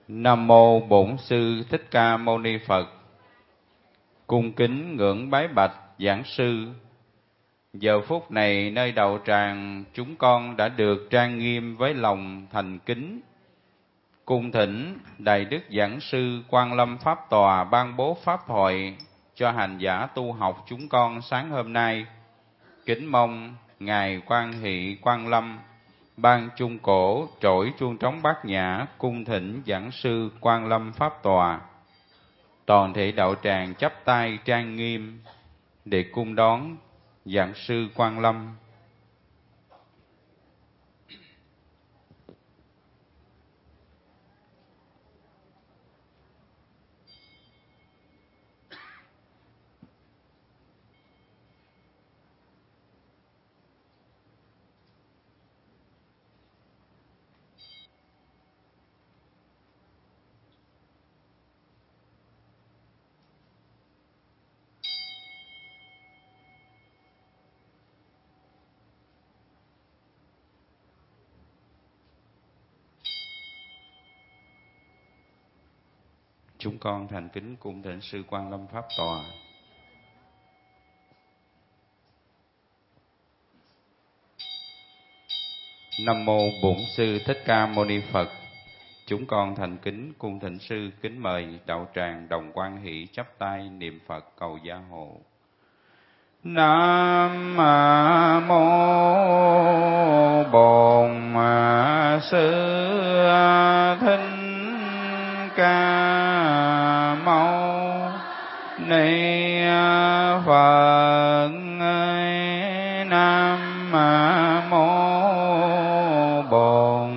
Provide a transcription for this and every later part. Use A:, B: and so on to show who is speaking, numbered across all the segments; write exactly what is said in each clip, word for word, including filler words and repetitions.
A: Nam mô Bổn Sư Thích Ca Mâu Ni Phật. Cung kính ngưỡng bái bạch giảng sư. Giờ phút này nơi đạo tràng chúng con đã được trang nghiêm với lòng thành kính, cung thỉnh Đại Đức Giảng sư Quang Lâm Pháp Tòa ban bố pháp thoại cho hành giả tu học chúng con sáng hôm nay. Kính mong Ngài Quan Hỷ Quang Lâm ban chung cổ trỗi chuông trống bát nhã cung thỉnh giảng sư Quang Lâm Pháp Tòa. Toàn thể đạo tràng chắp tay trang nghiêm để cung đón giảng sư Quang Lâm. Chúng con thành kính cung thỉnh sư Quang Lâm Pháp Tòa. Nam mô Bổn Sư Thích Ca Mâu Ni Phật. Chúng con thành kính cung thỉnh sư kính mời đạo tràng đồng quan hỷ chắp tay niệm Phật cầu gia hộ. Nam mô Bổn Sư Thích Ca Mâu Ni Phật. Nam mô Bổn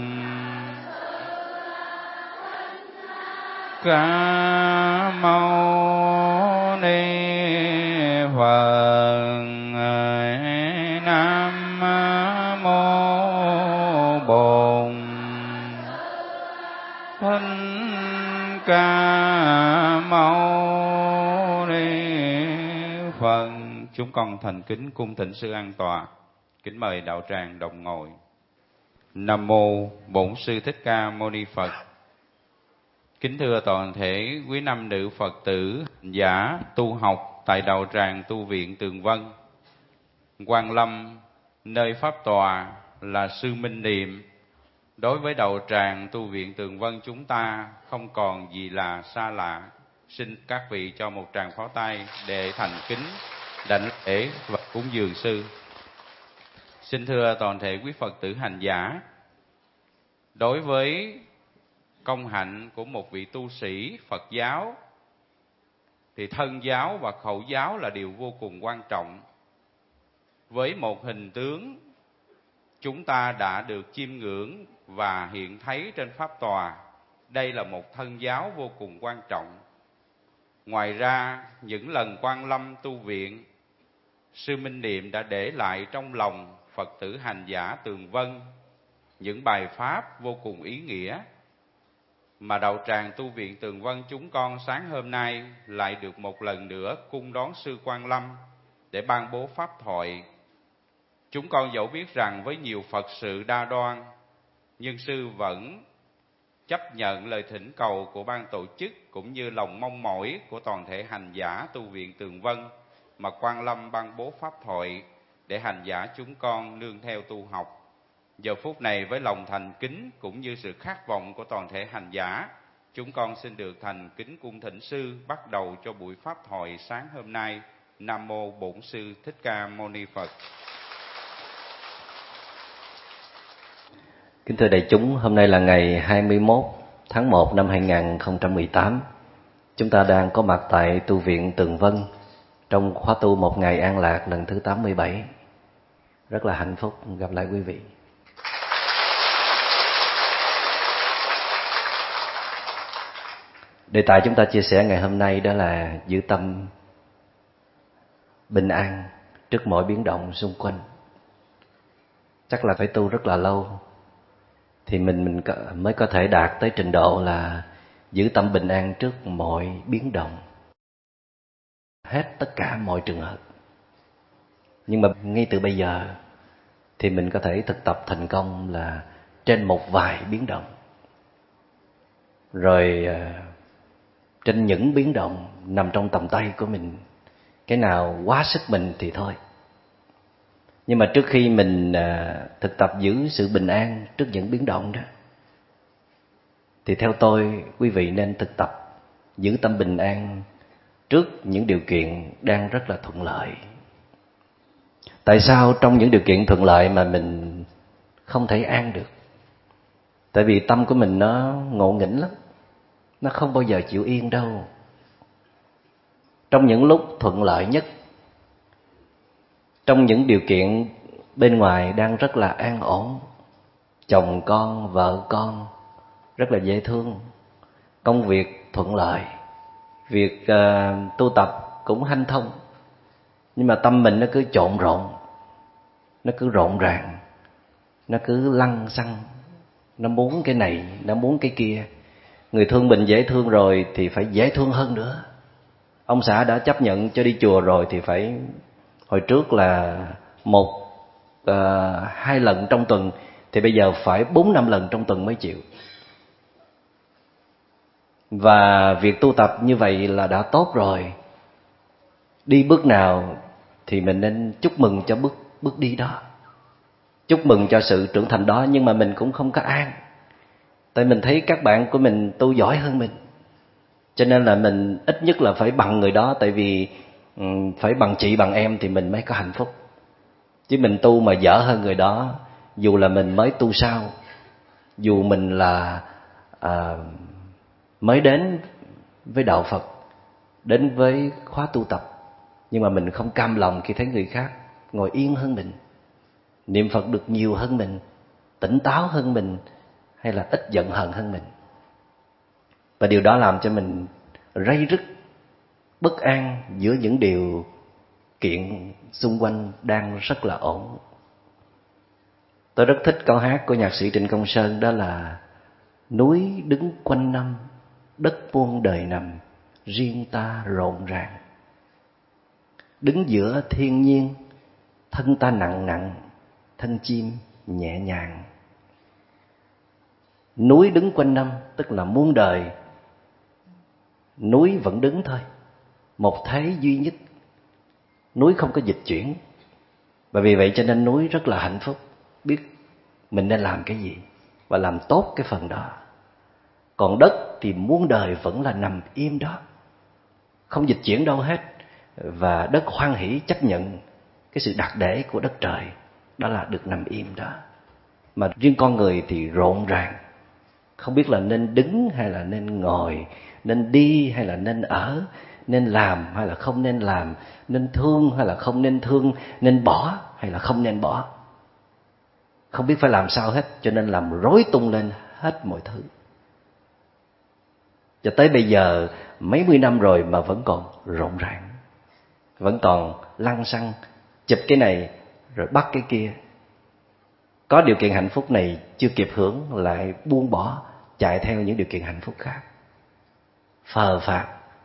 A: Ca Mâu Ni Phật. Nam mô Bổn Thích Ca Mâu Ni Phật. Chúng con thành kính cung thỉnh sư an tọa. Kính mời đạo tràng đồng ngồi. Nam mô Bổn Sư Thích Ca Mâu Ni Phật. Kính thưa toàn thể quý nam nữ Phật tử giả tu học tại đạo tràng tu viện Tường Vân. Quang Lâm nơi pháp tòa là sư minh niệm. Đối với đạo tràng tu viện Tường Vân chúng ta không còn gì là xa lạ. Xin các vị cho một tràng pháo tay để thành kính đảnh lễ và cúng dường sư. Xin thưa toàn thể quý Phật tử hành giả, đối với công hạnh của một vị tu sĩ Phật giáo thì thân giáo và khẩu giáo là điều vô cùng quan trọng. Với một hình tướng chúng ta đã được chiêm ngưỡng và hiện thấy trên pháp tòa, đây là một thân giáo vô cùng quan trọng. Ngoài ra, những lần Quang Lâm tu viện, sư Minh Niệm đã để lại trong lòng Phật tử hành giả Tường Vân những bài pháp vô cùng ý nghĩa mà đạo tràng tu viện Tường Vân chúng con sáng hôm nay lại được một lần nữa cung đón sư Quang Lâm để ban bố pháp thoại. Chúng con dẫu biết rằng với nhiều Phật sự đa đoan, nhưng sư vẫn chấp nhận lời thỉnh cầu của ban tổ chức cũng như lòng mong mỏi của toàn thể hành giả tu viện Tường Vân mà Quang Lâm ban bố pháp thoại để hành giả chúng con nương theo tu học. Giờ phút này với lòng thành kính cũng như sự khát vọng của toàn thể hành giả, chúng con xin được thành kính cung thỉnh sư bắt đầu cho buổi pháp thoại sáng hôm nay. Nam mô Bổn Sư Thích Ca Mâu Ni Phật.
B: Kính thưa đại chúng, hôm nay là ngày hai mươi mốt tháng một năm hai nghìn không trăm mười tám. Chúng ta đang có mặt tại tu viện Tường Vân trong khóa tu Một Ngày An Lạc lần thứ tám mươi bảy. Rất là hạnh phúc gặp lại quý vị. Đề tài chúng ta chia sẻ ngày hôm nay đó là giữ tâm bình an trước mọi biến động xung quanh. Chắc là phải tu rất là lâu thì mình mình mới có thể đạt tới trình độ là giữ tâm bình an trước mọi biến động, hết tất cả mọi trường hợp. Nhưng mà ngay từ bây giờ thì mình có thể thực tập thành công là trên một vài biến động. rồi trên những biến động nằm trong tầm tay của mình, cái nào quá sức mình thì thôi. Nhưng mà trước khi mình thực tập giữ sự bình an trước những biến động đó, thì theo tôi quý vị nên thực tập giữ tâm bình an trước những điều kiện đang rất là thuận lợi. Tại sao trong những điều kiện thuận lợi mà mình không thể an được? Tại vì tâm của mình nó ngộ nghĩnh lắm, nó không bao giờ chịu yên đâu. Trong những lúc thuận lợi nhất, trong những điều kiện bên ngoài đang rất là an ổn, chồng con, vợ con rất là dễ thương, công việc thuận lợi, việc uh, tu tập cũng hanh thông, nhưng mà tâm mình nó cứ trộn rộn, nó cứ rộn ràng, nó cứ lăng xăng, nó muốn cái này, nó muốn cái kia. Người thương mình dễ thương rồi thì phải dễ thương hơn nữa. Ông xã đã chấp nhận cho đi chùa rồi thì phải, hồi trước là một uh, hai lần trong tuần thì bây giờ phải bốn năm lần trong tuần mới chịu. Và việc tu tập như vậy là đã tốt rồi. Đi bước nào thì mình nên chúc mừng cho bước bước đi đó, chúc mừng cho sự trưởng thành đó. Nhưng mà mình cũng không có an, tại mình thấy các bạn của mình tu giỏi hơn mình, cho nên là mình ít nhất là phải bằng người đó. Tại vì um, phải bằng chị bằng em thì mình mới có hạnh phúc. Chứ mình tu mà dở hơn người đó, dù là mình mới tu sao, dù mình là à, mới đến với đạo Phật, đến với khóa tu tập, nhưng mà mình không cam lòng khi thấy người khác ngồi yên hơn mình, niệm Phật được nhiều hơn mình, tỉnh táo hơn mình, hay là ít giận hờn hơn mình. Và điều đó làm cho mình ray rứt, bất an giữa những điều kiện xung quanh đang rất là ổn. Tôi rất thích câu hát của nhạc sĩ Trịnh Công Sơn, đó là: núi đứng quanh năm, đất muôn đời nằm, riêng ta rộn ràng. Đứng giữa thiên nhiên, thân ta nặng nặng, thân chim nhẹ nhàng. Núi đứng quanh năm tức là muôn đời, núi vẫn đứng thôi, một thế duy nhất. Núi không có dịch chuyển. Và vì vậy cho nên núi rất là hạnh phúc, biết mình nên làm cái gì và làm tốt cái phần đó. Còn đất thì muôn đời vẫn là nằm im đó, không dịch chuyển đâu hết. Và đất hoan hỷ chấp nhận cái sự đặc để của đất trời, đó là được nằm im đó. Mà riêng con người thì rộn ràng, không biết là nên đứng hay là nên ngồi, nên đi hay là nên ở, nên làm hay là không nên làm, nên thương hay là không nên thương, nên bỏ hay là không nên bỏ. Không biết phải làm sao hết, cho nên làm rối tung lên hết mọi thứ. Cho tới bây giờ mấy mươi năm rồi mà vẫn còn rộn ràng, vẫn còn lăng xăng, chụp cái này rồi bắt cái kia. Có điều kiện hạnh phúc này chưa kịp hưởng lại buông bỏ, chạy theo những điều kiện hạnh phúc khác. Phờ phạt,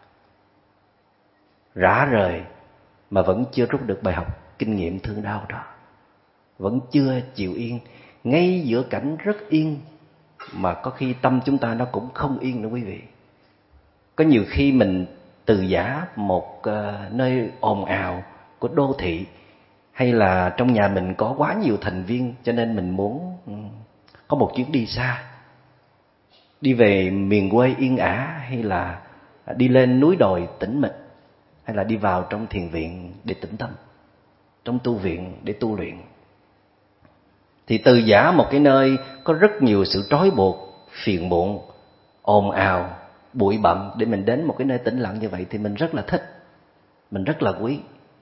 B: rã rời mà vẫn chưa rút được bài học kinh nghiệm thương đau đó, vẫn chưa chịu yên. Ngay giữa cảnh rất yên mà có khi tâm chúng ta nó cũng không yên nữa quý vị. Có nhiều khi mình từ giả một uh, nơi ồn ào của đô thị, hay là trong nhà mình có quá nhiều thành viên, cho nên mình muốn um, có một chuyến đi xa, đi về miền quê yên ả, hay là đi lên núi đồi tĩnh mịch, hay là đi vào trong thiền viện để tĩnh tâm, trong tu viện để tu luyện. Thì từ giả một cái nơi có rất nhiều sự trói buộc, phiền muộn, ồn ào, bụi bặm, để mình đến một cái nơi tĩnh lặng như vậy thì mình rất là thích, mình rất là quý.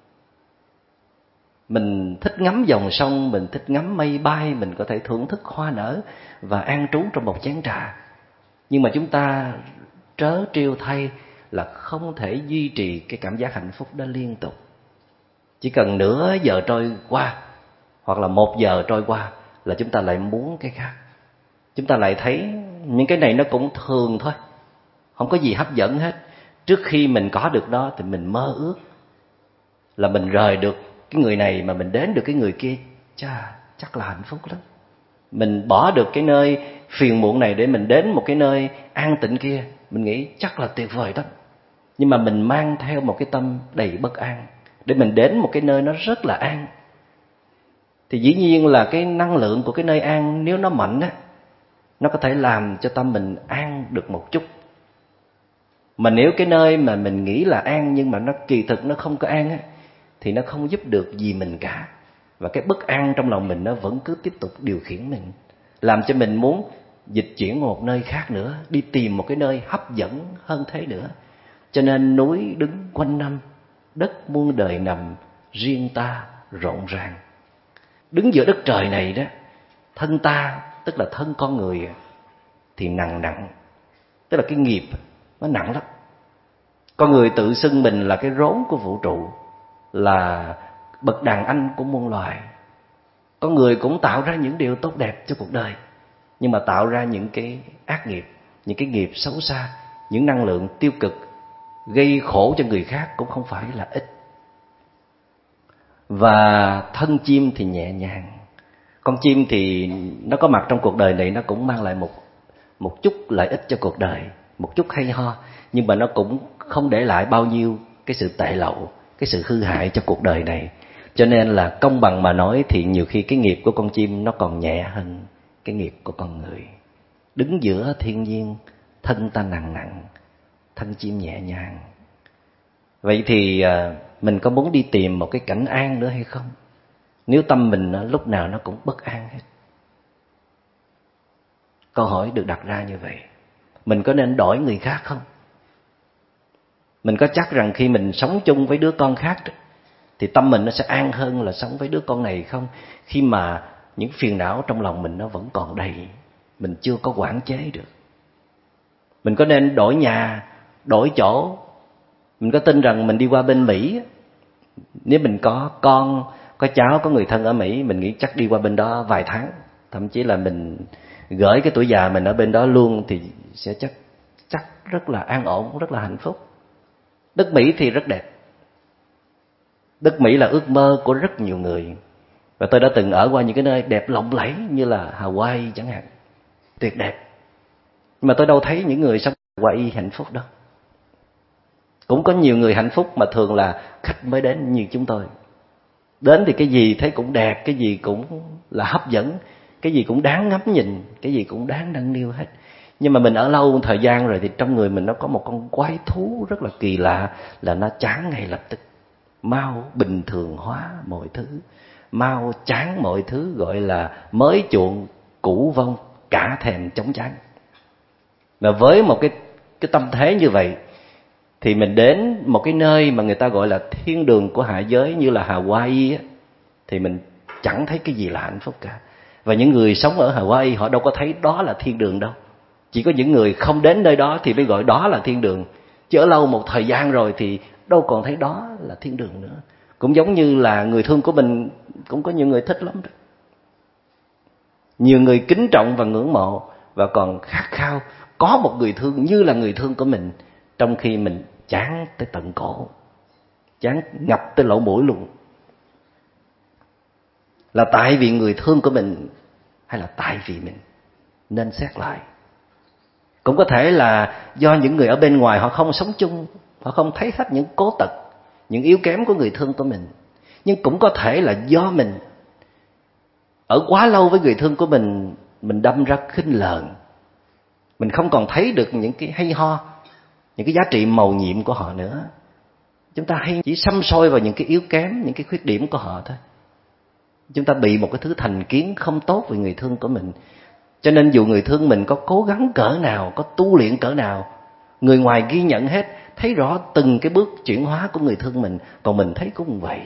B: Mình thích ngắm dòng sông, mình thích ngắm mây bay, mình có thể thưởng thức hoa nở và an trú trong một chén trà. Nhưng mà chúng ta trớ trêu thay là không thể duy trì cái cảm giác hạnh phúc đó liên tục. Chỉ cần nửa giờ trôi qua hoặc là một giờ trôi qua là chúng ta lại muốn cái khác. Chúng ta lại thấy những cái này nó cũng thường thôi, không có gì hấp dẫn hết. Trước khi mình có được đó thì mình mơ ước là mình rời được cái người này mà mình đến được cái người kia, chà, chắc là hạnh phúc lắm. Mình bỏ được cái nơi phiền muộn này để mình đến một cái nơi an tịnh kia, mình nghĩ chắc là tuyệt vời đó. Nhưng mà mình mang theo một cái tâm đầy bất an để mình đến một cái nơi nó rất là an, thì dĩ nhiên là cái năng lượng của cái nơi an nếu nó mạnh á, nó có thể làm cho tâm mình an được một chút. Mà nếu cái nơi mà mình nghĩ là an nhưng mà nó kỳ thực nó không có an á, thì nó không giúp được gì mình cả. Và cái bất an trong lòng mình nó vẫn cứ tiếp tục điều khiển mình, làm cho mình muốn dịch chuyển một nơi khác nữa, đi tìm một cái nơi hấp dẫn hơn thế nữa. Cho nên núi đứng quanh năm, đất muôn đời nằm, riêng ta rộn ràng. Đứng giữa đất trời này đó, thân ta, tức là thân con người, thì nặng nặng, tức là cái nghiệp nó nặng lắm. Con người tự xưng mình là cái rốn của vũ trụ, là bậc đàn anh của muôn loài. Con người cũng tạo ra những điều tốt đẹp cho cuộc đời, nhưng mà tạo ra những cái ác nghiệp, những cái nghiệp xấu xa, những năng lượng tiêu cực gây khổ cho người khác cũng không phải là ít. Và thân chim thì nhẹ nhàng. Con chim thì nó có mặt trong cuộc đời này, nó cũng mang lại một một chút lợi ích cho cuộc đời, một chút hay ho, nhưng mà nó cũng không để lại bao nhiêu cái sự tệ lậu, cái sự hư hại cho cuộc đời này. Cho nên là công bằng mà nói thì nhiều khi cái nghiệp của con chim nó còn nhẹ hơn cái nghiệp của con người. Đứng giữa thiên nhiên, thân ta nặng nặng, thân chim nhẹ nhàng. Vậy thì mình có muốn đi tìm một cái cảnh an nữa hay không? Nếu tâm mình lúc nào nó cũng bất an hết. Câu hỏi được đặt ra như vậy. Mình có nên đổi người khác không? Mình có chắc rằng khi mình sống chung với đứa con khác thì tâm mình nó sẽ an hơn là sống với đứa con này không? Khi mà những phiền não trong lòng mình nó vẫn còn đầy, mình chưa có quản chế được. Mình có nên đổi nhà, đổi chỗ? Mình có tin rằng mình đi qua bên Mỹ, nếu mình có con, có cháu, có người thân ở Mỹ, mình nghĩ chắc đi qua bên đó vài tháng, thậm chí là mình gửi cái tuổi già mình ở bên đó luôn, thì sẽ chắc chắc rất là an ổn, rất là hạnh phúc. Đất Mỹ thì rất đẹp. Đất Mỹ là ước mơ của rất nhiều người. Và tôi đã từng ở qua những cái nơi đẹp lộng lẫy như là Hawaii chẳng hạn, tuyệt đẹp. Nhưng mà tôi đâu thấy những người sống ở Hawaii hạnh phúc đâu. Cũng có nhiều người hạnh phúc mà thường là khách mới đến như chúng tôi. Đến thì cái gì thấy cũng đẹp, cái gì cũng là hấp dẫn, cái gì cũng đáng ngắm nhìn, cái gì cũng đáng nâng niu hết. Nhưng mà mình ở lâu thời gian rồi thì trong người mình nó có một con quái thú rất là kỳ lạ, là nó chán ngay lập tức. Mau bình thường hóa mọi thứ, mau chán mọi thứ, gọi là mới chuộng cũ vong, cả thèm chóng chán. Và với một cái cái tâm thế như vậy thì mình đến một cái nơi mà người ta gọi là thiên đường của hạ giới như là Hawaii á, thì mình chẳng thấy cái gì là hạnh phúc cả. Và những người sống ở Hawaii họ đâu có thấy đó là thiên đường đâu. Chỉ có những người không đến nơi đó thì mới gọi đó là thiên đường. Chứ ở lâu một thời gian rồi thì đâu còn thấy đó là thiên đường nữa. Cũng giống như là người thương của mình, cũng có nhiều người thích lắm đó. Nhiều người kính trọng và ngưỡng mộ, và còn khát khao có một người thương như là người thương của mình, trong khi mình chán tới tận cổ, chán ngập tới lỗ mũi luôn. Là tại vì người thương của mình hay là tại vì mình? Nên xét lại. Cũng có thể là do những người ở bên ngoài họ không sống chung, họ không thấy hết những cố tật, những yếu kém của người thương của mình. Nhưng cũng có thể là do mình ở quá lâu với người thương của mình, mình đâm ra khinh lờn, mình không còn thấy được những cái hay ho, những cái giá trị mầu nhiệm của họ nữa. Chúng ta hay chỉ săm soi vào những cái yếu kém, những cái khuyết điểm của họ thôi. Chúng ta bị một cái thứ thành kiến không tốt về người thương của mình. Cho nên dù người thương mình có cố gắng cỡ nào, có tu luyện cỡ nào, người ngoài ghi nhận hết, thấy rõ từng cái bước chuyển hóa của người thương mình, còn mình thấy cũng vậy.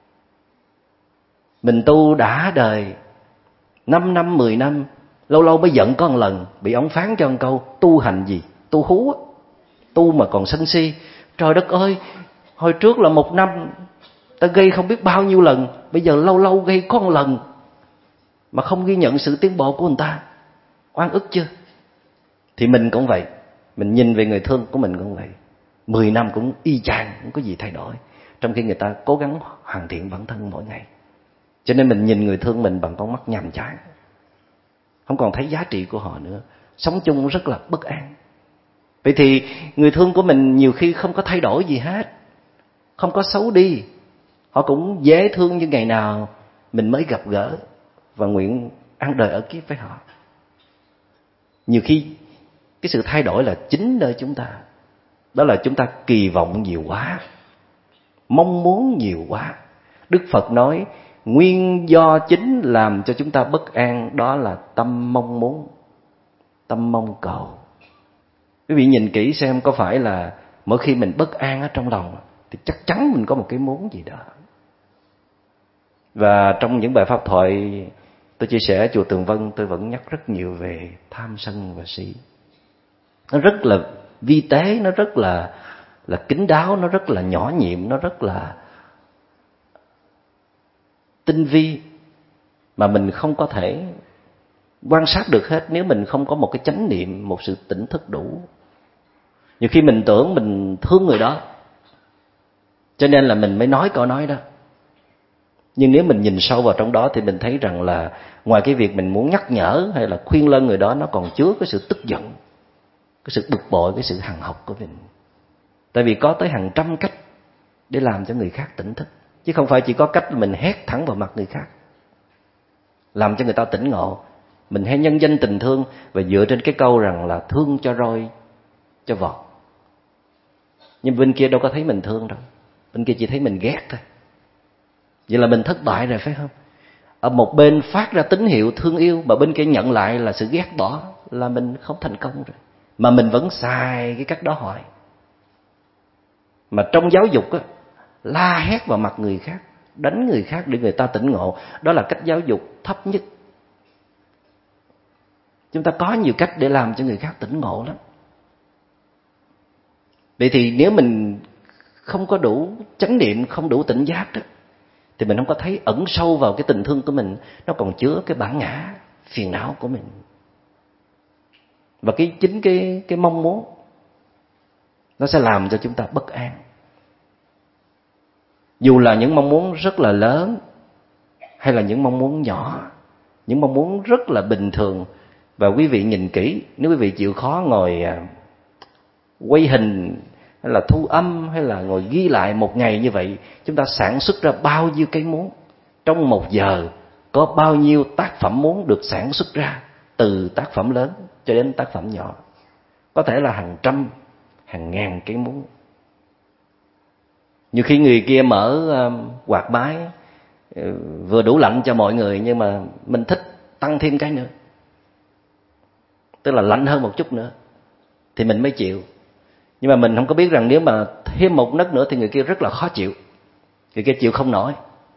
B: Mình tu đã đời năm năm, mười năm, lâu lâu mới giận có một lần, bị ông phán cho một câu tu hành gì, tu hú á, tu mà còn sân si. Trời đất ơi, hồi trước là một năm ta gây không biết bao nhiêu lần, bây giờ lâu lâu gây có một lần mà không ghi nhận sự tiến bộ của người ta, oan ức chưa? Thì mình cũng vậy, mình nhìn về người thương của mình cũng vậy, mười năm cũng y chang, không có gì thay đổi, trong khi người ta cố gắng hoàn thiện bản thân mỗi ngày. Cho nên mình nhìn người thương mình bằng con mắt nhàm chán. không còn thấy giá trị của họ nữa, sống chung rất là bất an. Vậy thì người thương của mình nhiều khi không có thay đổi gì hết, không có xấu đi, họ cũng dễ thương như ngày nào mình mới gặp gỡ và nguyện ăn đời ở kiếp với họ. Nhiều khi cái sự thay đổi là chính nơi chúng ta, đó là chúng ta kỳ vọng nhiều quá, mong muốn nhiều quá. Đức Phật nói nguyên do chính làm cho chúng ta bất an đó là tâm mong muốn, tâm mong cầu. Quý vị nhìn kỹ xem, có phải là mỗi khi mình bất an ở trong lòng thì chắc chắn mình có một cái muốn gì đó. Và trong những bài pháp thoại tôi chia sẻ ở chùa Tường Vân, tôi vẫn nhắc rất nhiều về tham sân và si. Nó rất là vi tế, nó rất là là kín đáo, nó rất là nhỏ nhiệm, nó rất là tinh vi, mà mình không có thể quan sát được hết nếu mình không có một cái chánh niệm, một sự tỉnh thức đủ. Nhiều khi mình tưởng mình thương người đó, cho nên là mình mới nói câu nói đó. Nhưng nếu mình nhìn sâu vào trong đó thì mình thấy rằng là ngoài cái việc mình muốn nhắc nhở hay là khuyên lơn người đó, nó còn chứa cái sự tức giận, cái sự bực bội, cái sự hằn học của mình. Tại vì có tới hàng trăm cách để làm cho người khác tỉnh thức, chứ không phải chỉ có cách mình hét thẳng vào mặt người khác làm cho người ta tỉnh ngộ. Mình hay nhân danh tình thương và dựa trên cái câu rằng là thương cho roi cho vọt. Nhưng bên kia đâu có thấy mình thương đâu, bên kia chỉ thấy mình ghét thôi. Vậy là mình thất bại rồi phải không? Ở một bên phát ra tín hiệu thương yêu mà bên kia nhận lại là sự ghét bỏ, là mình không thành công rồi. Mà mình vẫn xài cái cách đó hoài. Mà trong giáo dục á, la hét vào mặt người khác, đánh người khác để người ta tỉnh ngộ, đó là cách giáo dục thấp nhất. Chúng ta có nhiều cách để làm cho người khác tỉnh ngộ lắm. Vậy thì nếu mình không có đủ chánh niệm, không đủ tỉnh giác đó, thì mình không có thấy ẩn sâu vào cái tình thương của mình, nó còn chứa cái bản ngã phiền não của mình. Và cái chính cái cái mong muốn nó sẽ làm cho chúng ta bất an. Dù là những mong muốn rất là lớn hay là những mong muốn nhỏ, những mong muốn rất là bình thường. Và quý vị nhìn kỹ, nếu quý vị chịu khó ngồi quay hình hay là thu âm hay là ngồi ghi lại một ngày như vậy, chúng ta sản xuất ra bao nhiêu cái muốn. Trong một giờ có bao nhiêu tác phẩm muốn được sản xuất ra, từ tác phẩm lớn cho đến tác phẩm nhỏ. Có thể là hàng trăm, hàng ngàn cái muốn. Nhiều khi người kia mở uh, quạt máy uh, vừa đủ lạnh cho mọi người, nhưng mà mình thích tăng thêm cái nữa, tức là lạnh hơn một chút nữa thì mình mới chịu. Nhưng mà mình không có biết rằng nếu mà thêm một nấc nữa thì người kia rất là khó chịu, người kia chịu không nổi.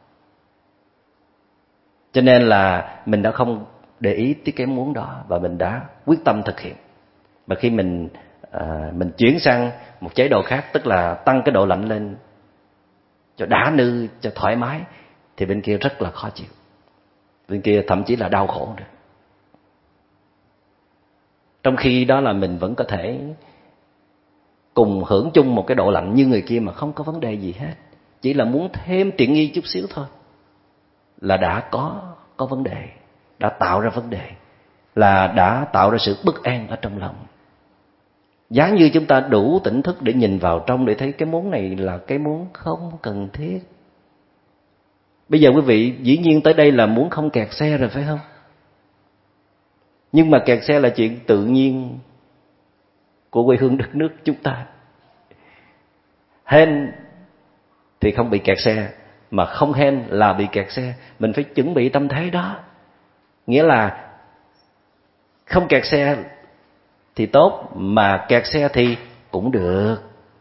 B: Cho nên là mình đã không để ý tới cái muốn đó và mình đã quyết tâm thực hiện. Và khi mình à, mình chuyển sang một chế độ khác, tức là tăng cái độ lạnh lên cho đã nư, cho thoải mái, thì bên kia rất là khó chịu, bên kia thậm chí là đau khổ rồi. Trong khi đó là mình vẫn có thể cùng hưởng chung một cái độ lạnh như người kia mà không có vấn đề gì hết, chỉ là muốn thêm tiện nghi chút xíu thôi là đã có có vấn đề, đã tạo ra vấn đề, là đã tạo ra sự bất an ở trong lòng. Giá như chúng ta đủ tỉnh thức để nhìn vào trong để thấy cái muốn này là cái muốn không cần thiết. Bây giờ quý vị dĩ nhiên tới đây là muốn không kẹt xe rồi phải không? Nhưng mà kẹt xe là chuyện tự nhiên của quê hương đất nước chúng ta. Hên thì không bị kẹt xe, mà không hên là bị kẹt xe. Mình phải chuẩn bị tâm thế đó. Nghĩa là không kẹt xe thì tốt, mà kẹt xe thì cũng được.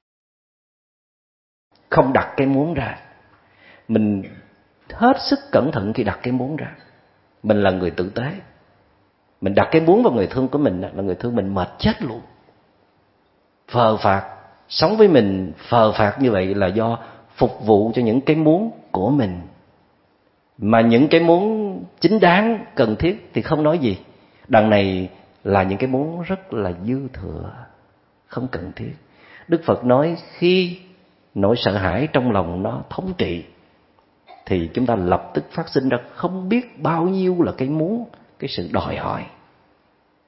B: Không đặt cái muốn ra. Mình hết sức cẩn thận khi đặt cái muốn ra. Mình là người tử tế. Mình đặt cái muốn vào người thương của mình là người thương mình mệt chết luôn. Phờ phạc, sống với mình phờ phạc như vậy là do phục vụ cho những cái muốn của mình. Mà những cái muốn chính đáng, cần thiết thì không nói gì. Đằng này là những cái muốn rất là dư thừa, không cần thiết. Đức Phật nói khi nỗi sợ hãi trong lòng nó thống trị thì chúng ta lập tức phát sinh ra không biết bao nhiêu là cái muốn, cái sự đòi hỏi.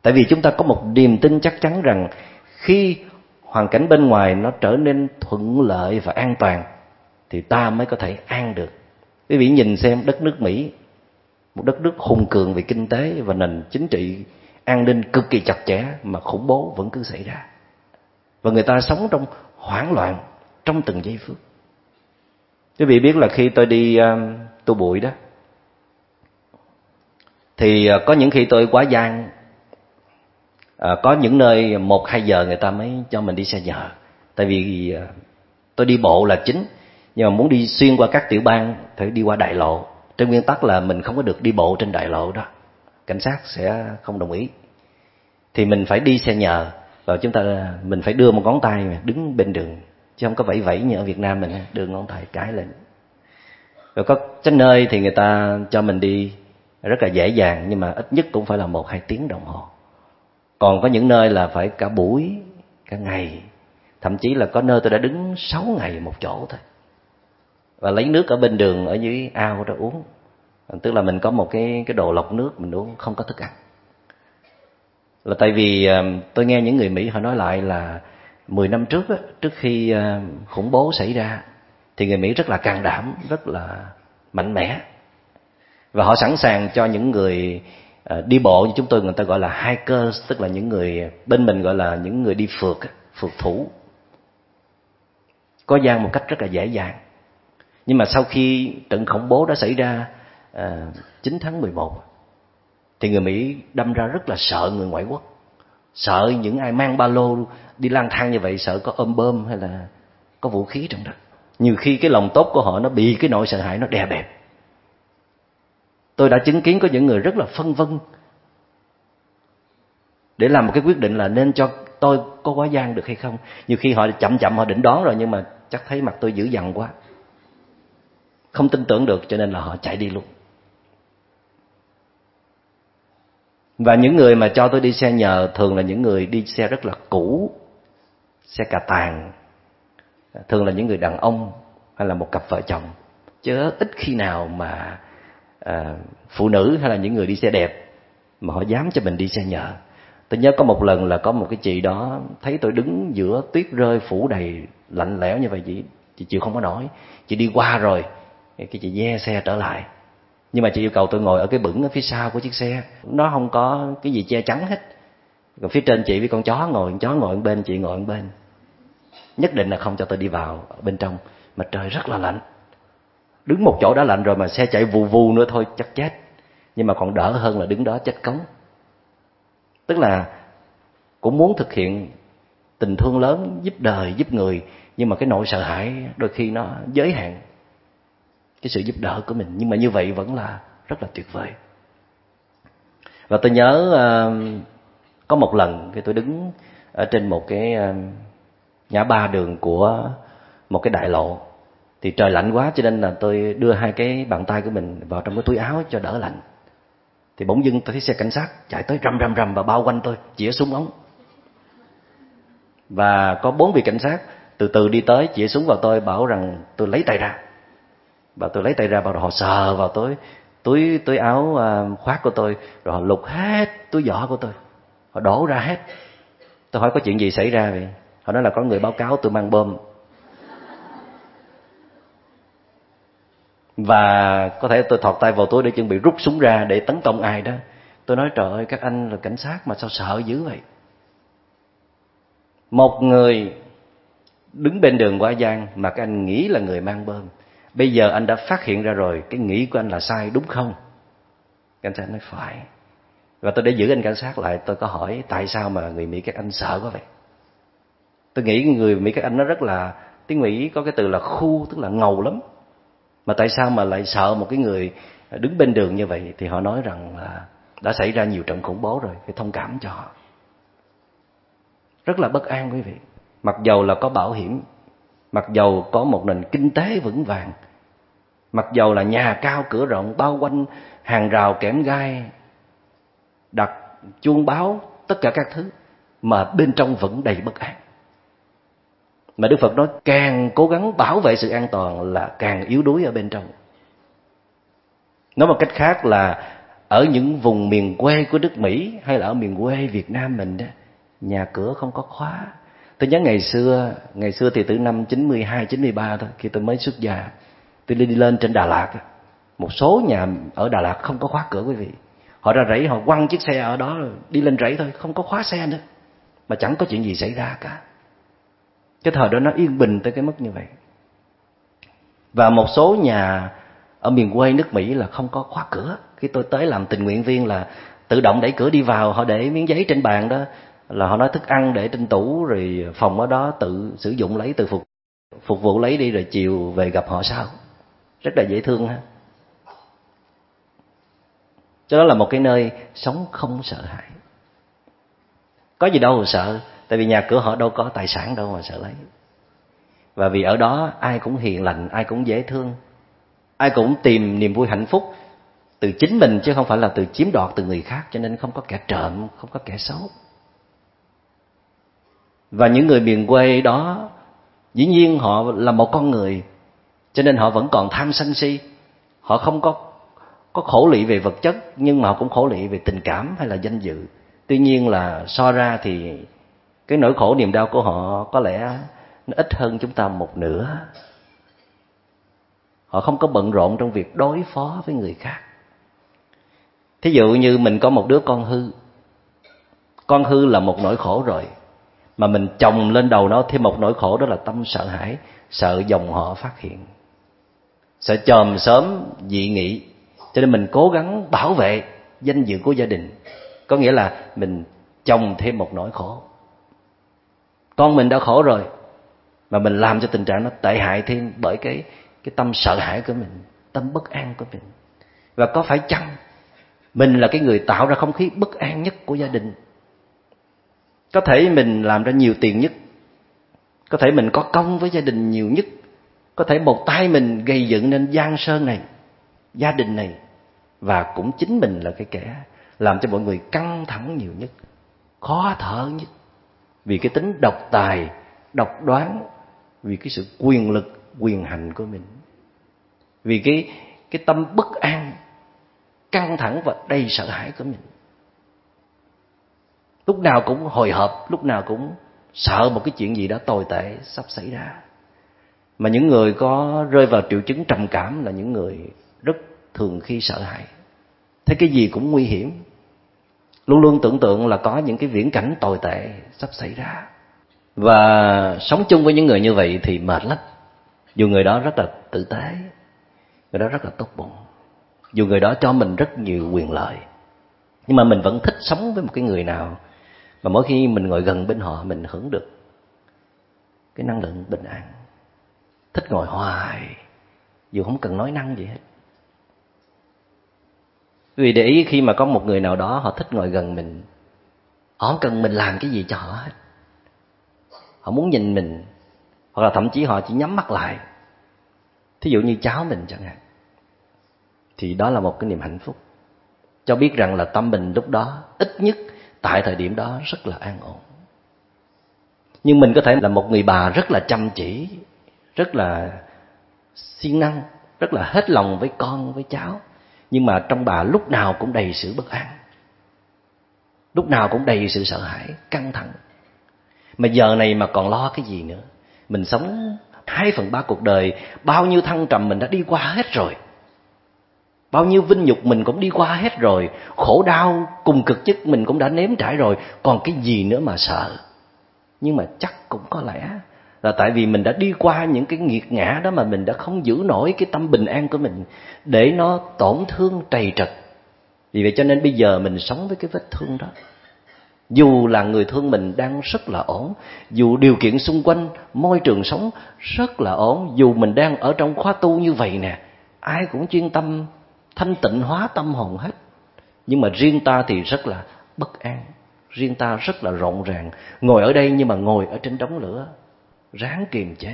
B: Tại vì chúng ta có một niềm tin chắc chắn rằng khi hoàn cảnh bên ngoài nó trở nên thuận lợi và an toàn thì ta mới có thể an được. Quý vị nhìn xem đất nước Mỹ, một đất nước hùng cường về kinh tế và nền chính trị an ninh cực kỳ chặt chẽ mà khủng bố vẫn cứ xảy ra. Và người ta sống trong hoảng loạn trong từng giây phút. Quý vị biết là khi tôi đi uh, tu bụi đó, thì uh, có những khi tôi quá gian, uh, có những nơi một hai giờ người ta mới cho mình đi xe nhờ. Tại vì uh, tôi đi bộ là chính, nhưng mà muốn đi xuyên qua các tiểu bang phải đi qua đại lộ. Trên nguyên tắc là mình không có được đi bộ trên đại lộ đó, cảnh sát sẽ không đồng ý. Thì mình phải đi xe nhờ, và chúng ta mình phải đưa một ngón tay mà đứng bên đường, chứ không có vẫy vẫy như ở Việt Nam mình, đưa ngón tay cái lên. Rồi có cái nơi thì người ta cho mình đi rất là dễ dàng, nhưng mà ít nhất cũng phải là một hai tiếng đồng hồ. Còn có những nơi là phải cả buổi, cả ngày, thậm chí là có nơi tôi đã đứng sáu ngày một chỗ thôi, và lấy nước ở bên đường ở dưới ao ra uống. Tức là mình có một cái cái đồ lọc nước mình uống, không có thức ăn. Là tại vì tôi nghe những người Mỹ họ nói lại là mười năm trước, trước khi khủng bố xảy ra, thì người Mỹ rất là can đảm, rất là mạnh mẽ. Và họ sẵn sàng cho những người đi bộ như chúng tôi, người ta gọi là hikers, tức là những người, bên mình gọi là những người đi phượt, phượt thủ, có gian một cách rất là dễ dàng. Nhưng mà sau khi trận khủng bố đã xảy ra à, chín tháng mười một, thì người Mỹ đâm ra rất là sợ người ngoại quốc. Sợ những ai mang ba lô đi lang thang như vậy, sợ có ôm bơm hay là có vũ khí trong đó. Nhiều khi cái lòng tốt của họ nó bị cái nỗi sợ hãi nó đè bẹp. Tôi đã chứng kiến có những người rất là phân vân để làm một cái quyết định là nên cho tôi có quá gian được hay không. Nhiều khi họ chậm chậm họ định đoán rồi, nhưng mà chắc thấy mặt tôi dữ dằn quá, không tin tưởng được, cho nên là họ chạy đi luôn. Và những người mà cho tôi đi xe nhờ thường là những người đi xe rất là cũ, xe cà tàng, thường là những người đàn ông hay là một cặp vợ chồng, chứ ít khi nào mà à, phụ nữ hay là những người đi xe đẹp mà họ dám cho mình đi xe nhờ. Tôi nhớ có một lần là có một cái chị đó thấy tôi đứng giữa tuyết rơi phủ đầy lạnh lẽo như vậy, chị chị chịu không có nổi, chị đi qua rồi, cái chị ve xe trở lại. Nhưng mà chị yêu cầu tôi ngồi ở cái bửng ở phía sau của chiếc xe, nó không có cái gì che chắn hết. Còn phía trên chị với con chó ngồi, con chó ngồi ở bên, chị ngồi ở bên. Nhất định là không cho tôi đi vào ở bên trong, mà trời rất là lạnh. Đứng một chỗ đã lạnh rồi mà xe chạy vù vù nữa thôi chắc chết. Nhưng mà còn đỡ hơn là đứng đó chết cống. Tức là cũng muốn thực hiện tình thương lớn, giúp đời, giúp người, nhưng mà cái nỗi sợ hãi đôi khi nó giới hạn cái sự giúp đỡ của mình. Nhưng mà như vậy vẫn là rất là tuyệt vời. Và tôi nhớ uh, có một lần khi tôi đứng ở trên một cái uh, ngã ba đường của một cái đại lộ, thì trời lạnh quá cho nên là tôi đưa hai cái bàn tay của mình vào trong cái túi áo cho đỡ lạnh. Thì bỗng dưng tôi thấy xe cảnh sát chạy tới rầm rầm rầm và bao quanh tôi, chĩa súng ống. Và có bốn vị cảnh sát từ từ đi tới chĩa súng vào tôi, bảo rằng tôi lấy tay ra. Và tôi lấy tay ra, và họ sờ vào tôi, túi túi áo uh, khoác của tôi, rồi họ lục hết túi vỏ của tôi, họ đổ ra hết. Tôi hỏi có chuyện gì xảy ra vậy? Họ nói là có người báo cáo tôi mang bom. Và có thể tôi thọt tay vào túi để chuẩn bị rút súng ra để tấn công ai đó. Tôi nói trời ơi, các anh là cảnh sát mà sao sợ dữ vậy? Một người đứng bên đường Quả Giang mà các anh nghĩ là người mang bom, bây giờ anh đã phát hiện ra rồi, cái nghĩ của anh là sai đúng không? Cảnh sát nói phải. Và tôi để giữ anh cảnh sát lại, tôi có hỏi tại sao mà người Mỹ các anh sợ quá vậy? Tôi nghĩ người Mỹ các anh nó rất là, tiếng Mỹ có cái từ là khu, tức là ngầu lắm. Mà tại sao mà lại sợ một cái người đứng bên đường như vậy? Thì họ nói rằng là đã xảy ra nhiều trận khủng bố rồi, phải thông cảm cho họ. Rất là bất an quý vị. Mặc dầu là có bảo hiểm, mặc dầu có một nền kinh tế vững vàng, mặc dầu là nhà cao cửa rộng, bao quanh hàng rào kẽm gai, đặt chuông báo, tất cả các thứ, mà bên trong vẫn đầy bất an. Mà Đức Phật nói càng cố gắng bảo vệ sự an toàn là càng yếu đuối ở bên trong. Nói một cách khác là ở những vùng miền quê của nước Mỹ hay là ở miền quê Việt Nam mình đó, nhà cửa không có khóa. Tôi nhớ ngày xưa, ngày xưa thì từ năm chín mươi hai, chín mươi ba thôi, khi tôi mới xuất gia, tôi đi lên trên Đà Lạt, một số nhà ở Đà Lạt không có khóa cửa quý vị. Họ ra rẫy, họ quăng chiếc xe ở đó đi lên rẫy thôi, không có khóa xe nữa, mà chẳng có chuyện gì xảy ra cả. Cái thời đó nó yên bình tới cái mức như vậy. Và một số nhà ở miền quê nước Mỹ là không có khóa cửa. Khi tôi tới làm tình nguyện viên là tự động đẩy cửa đi vào, họ để miếng giấy trên bàn đó, là họ nói thức ăn để trên tủ, rồi phòng ở đó tự sử dụng lấy, tự phục phục vụ lấy đi, rồi chiều về gặp họ sau. Rất là dễ thương ha. Đó là một cái nơi sống không sợ hãi. Có gì đâu mà sợ, tại vì nhà cửa họ đâu có tài sản đâu mà sợ lấy. Và vì ở đó ai cũng hiền lành, ai cũng dễ thương, ai cũng tìm niềm vui hạnh phúc từ chính mình chứ không phải là từ chiếm đoạt từ người khác, cho nên không có kẻ trộm, không có kẻ xấu. Và những người miền quê đó, dĩ nhiên họ là một con người, cho nên họ vẫn còn tham sân si. Họ không có có khổ lụy về vật chất, nhưng mà họ cũng khổ lụy về tình cảm hay là danh dự. Tuy nhiên là so ra thì cái nỗi khổ niềm đau của họ có lẽ nó ít hơn chúng ta một nửa. Họ không có bận rộn trong việc đối phó với người khác. Thí dụ như mình có một đứa con hư. Con hư là một nỗi khổ rồi, mà mình chồng lên đầu nó thêm một nỗi khổ, đó là tâm sợ hãi, sợ dòng họ phát hiện, sợ chòm xóm dị nghị. Cho nên mình cố gắng bảo vệ danh dự của gia đình. Có nghĩa là mình chồng thêm một nỗi khổ. Con mình đã khổ rồi, mà mình làm cho tình trạng nó tệ hại thêm bởi cái, cái tâm sợ hãi của mình, tâm bất an của mình. Và có phải chăng mình là cái người tạo ra không khí bất an nhất của gia đình? Có thể mình làm ra nhiều tiền nhất, có thể mình có công với gia đình nhiều nhất, có thể một tay mình gây dựng nên Giang Sơn này, gia đình này, và cũng chính mình là cái kẻ làm cho mọi người căng thẳng nhiều nhất, khó thở nhất, vì cái tính độc tài, độc đoán, vì cái sự quyền lực, quyền hành của mình, vì cái, cái tâm bất an, căng thẳng và đầy sợ hãi của mình. Lúc nào cũng hồi hộp, lúc nào cũng sợ một cái chuyện gì đó tồi tệ sắp xảy ra. Mà những người có rơi vào triệu chứng trầm cảm là những người rất thường khi sợ hãi, thấy cái gì cũng nguy hiểm, luôn luôn tưởng tượng là có những cái viễn cảnh tồi tệ sắp xảy ra. Và sống chung với những người như vậy thì mệt lắm. Dù người đó rất là tử tế, người đó rất là tốt bụng, dù người đó cho mình rất nhiều quyền lợi, nhưng mà mình vẫn thích sống với một cái người nào mà mỗi khi mình ngồi gần bên họ mình hưởng được cái năng lượng bình an. Thích ngồi hoài, dù không cần nói năng gì hết. Vì để ý khi mà có một người nào đó họ thích ngồi gần mình, họ không cần mình làm cái gì cho họ hết. Họ muốn nhìn mình, hoặc là thậm chí họ chỉ nhắm mắt lại. Thí dụ như cháu mình chẳng hạn, thì đó là một cái niềm hạnh phúc, cho biết rằng là tâm mình lúc đó, ít nhất tại thời điểm đó rất là an ổn. Nhưng mình có thể là một người bà rất là chăm chỉ, rất là siêng năng, rất là hết lòng với con, với cháu, nhưng mà trong bà lúc nào cũng đầy sự bất an, lúc nào cũng đầy sự sợ hãi, căng thẳng. Mà giờ này mà còn lo cái gì nữa? Mình sống hai phần ba cuộc đời, bao nhiêu thăng trầm mình đã đi qua hết rồi, bao nhiêu vinh nhục mình cũng đi qua hết rồi, khổ đau cùng cực nhất mình cũng đã nếm trải rồi, còn cái gì nữa mà sợ? Nhưng mà chắc cũng có lẽ là tại vì mình đã đi qua những cái nghiệt ngã đó mà mình đã không giữ nổi cái tâm bình an của mình, để nó tổn thương trầy trật. Vì vậy cho nên bây giờ mình sống với cái vết thương đó. Dù là người thương mình đang rất là ổn, dù điều kiện xung quanh, môi trường sống rất là ổn, dù mình đang ở trong khóa tu như vậy nè, ai cũng chuyên tâm thanh tịnh hóa tâm hồn hết, nhưng mà riêng ta thì rất là bất an, riêng ta rất là rộn ràng, ngồi ở đây nhưng mà ngồi ở trên đống lửa, ráng kiềm chế.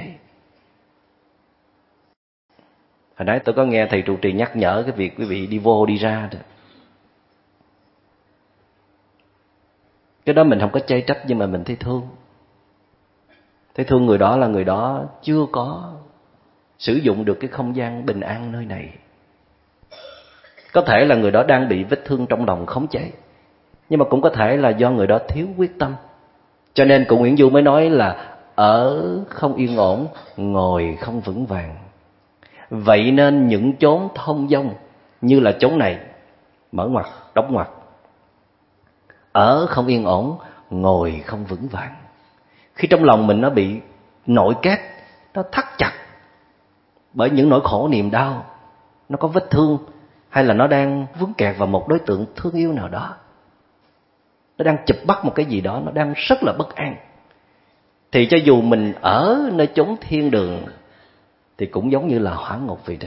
B: Hồi nãy tôi có nghe thầy trụ trì nhắc nhở cái việc quý vị đi vô đi ra đó. Cái đó mình không có chê trách, nhưng mà mình thấy thương. Thấy thương người đó là người đó chưa có sử dụng được cái không gian bình an nơi này. Có thể là người đó đang bị vết thương trong lòng khống chế, nhưng mà cũng có thể là do người đó thiếu quyết tâm. Cho nên cụ Nguyễn Du mới nói là ở không yên ổn, ngồi không vững vàng. Vậy nên những chốn thông dong như là chốn này, mở ngoặt, đóng ngoặt, ở không yên ổn, ngồi không vững vàng. Khi trong lòng mình nó bị nội kết, nó thắt chặt bởi những nỗi khổ niềm đau, nó có vết thương, hay là nó đang vướng kẹt vào một đối tượng thương yêu nào đó, nó đang chụp bắt một cái gì đó, nó đang rất là bất an, thì cho dù mình ở nơi chốn thiên đường thì cũng giống như là hỏa ngục vậy đó.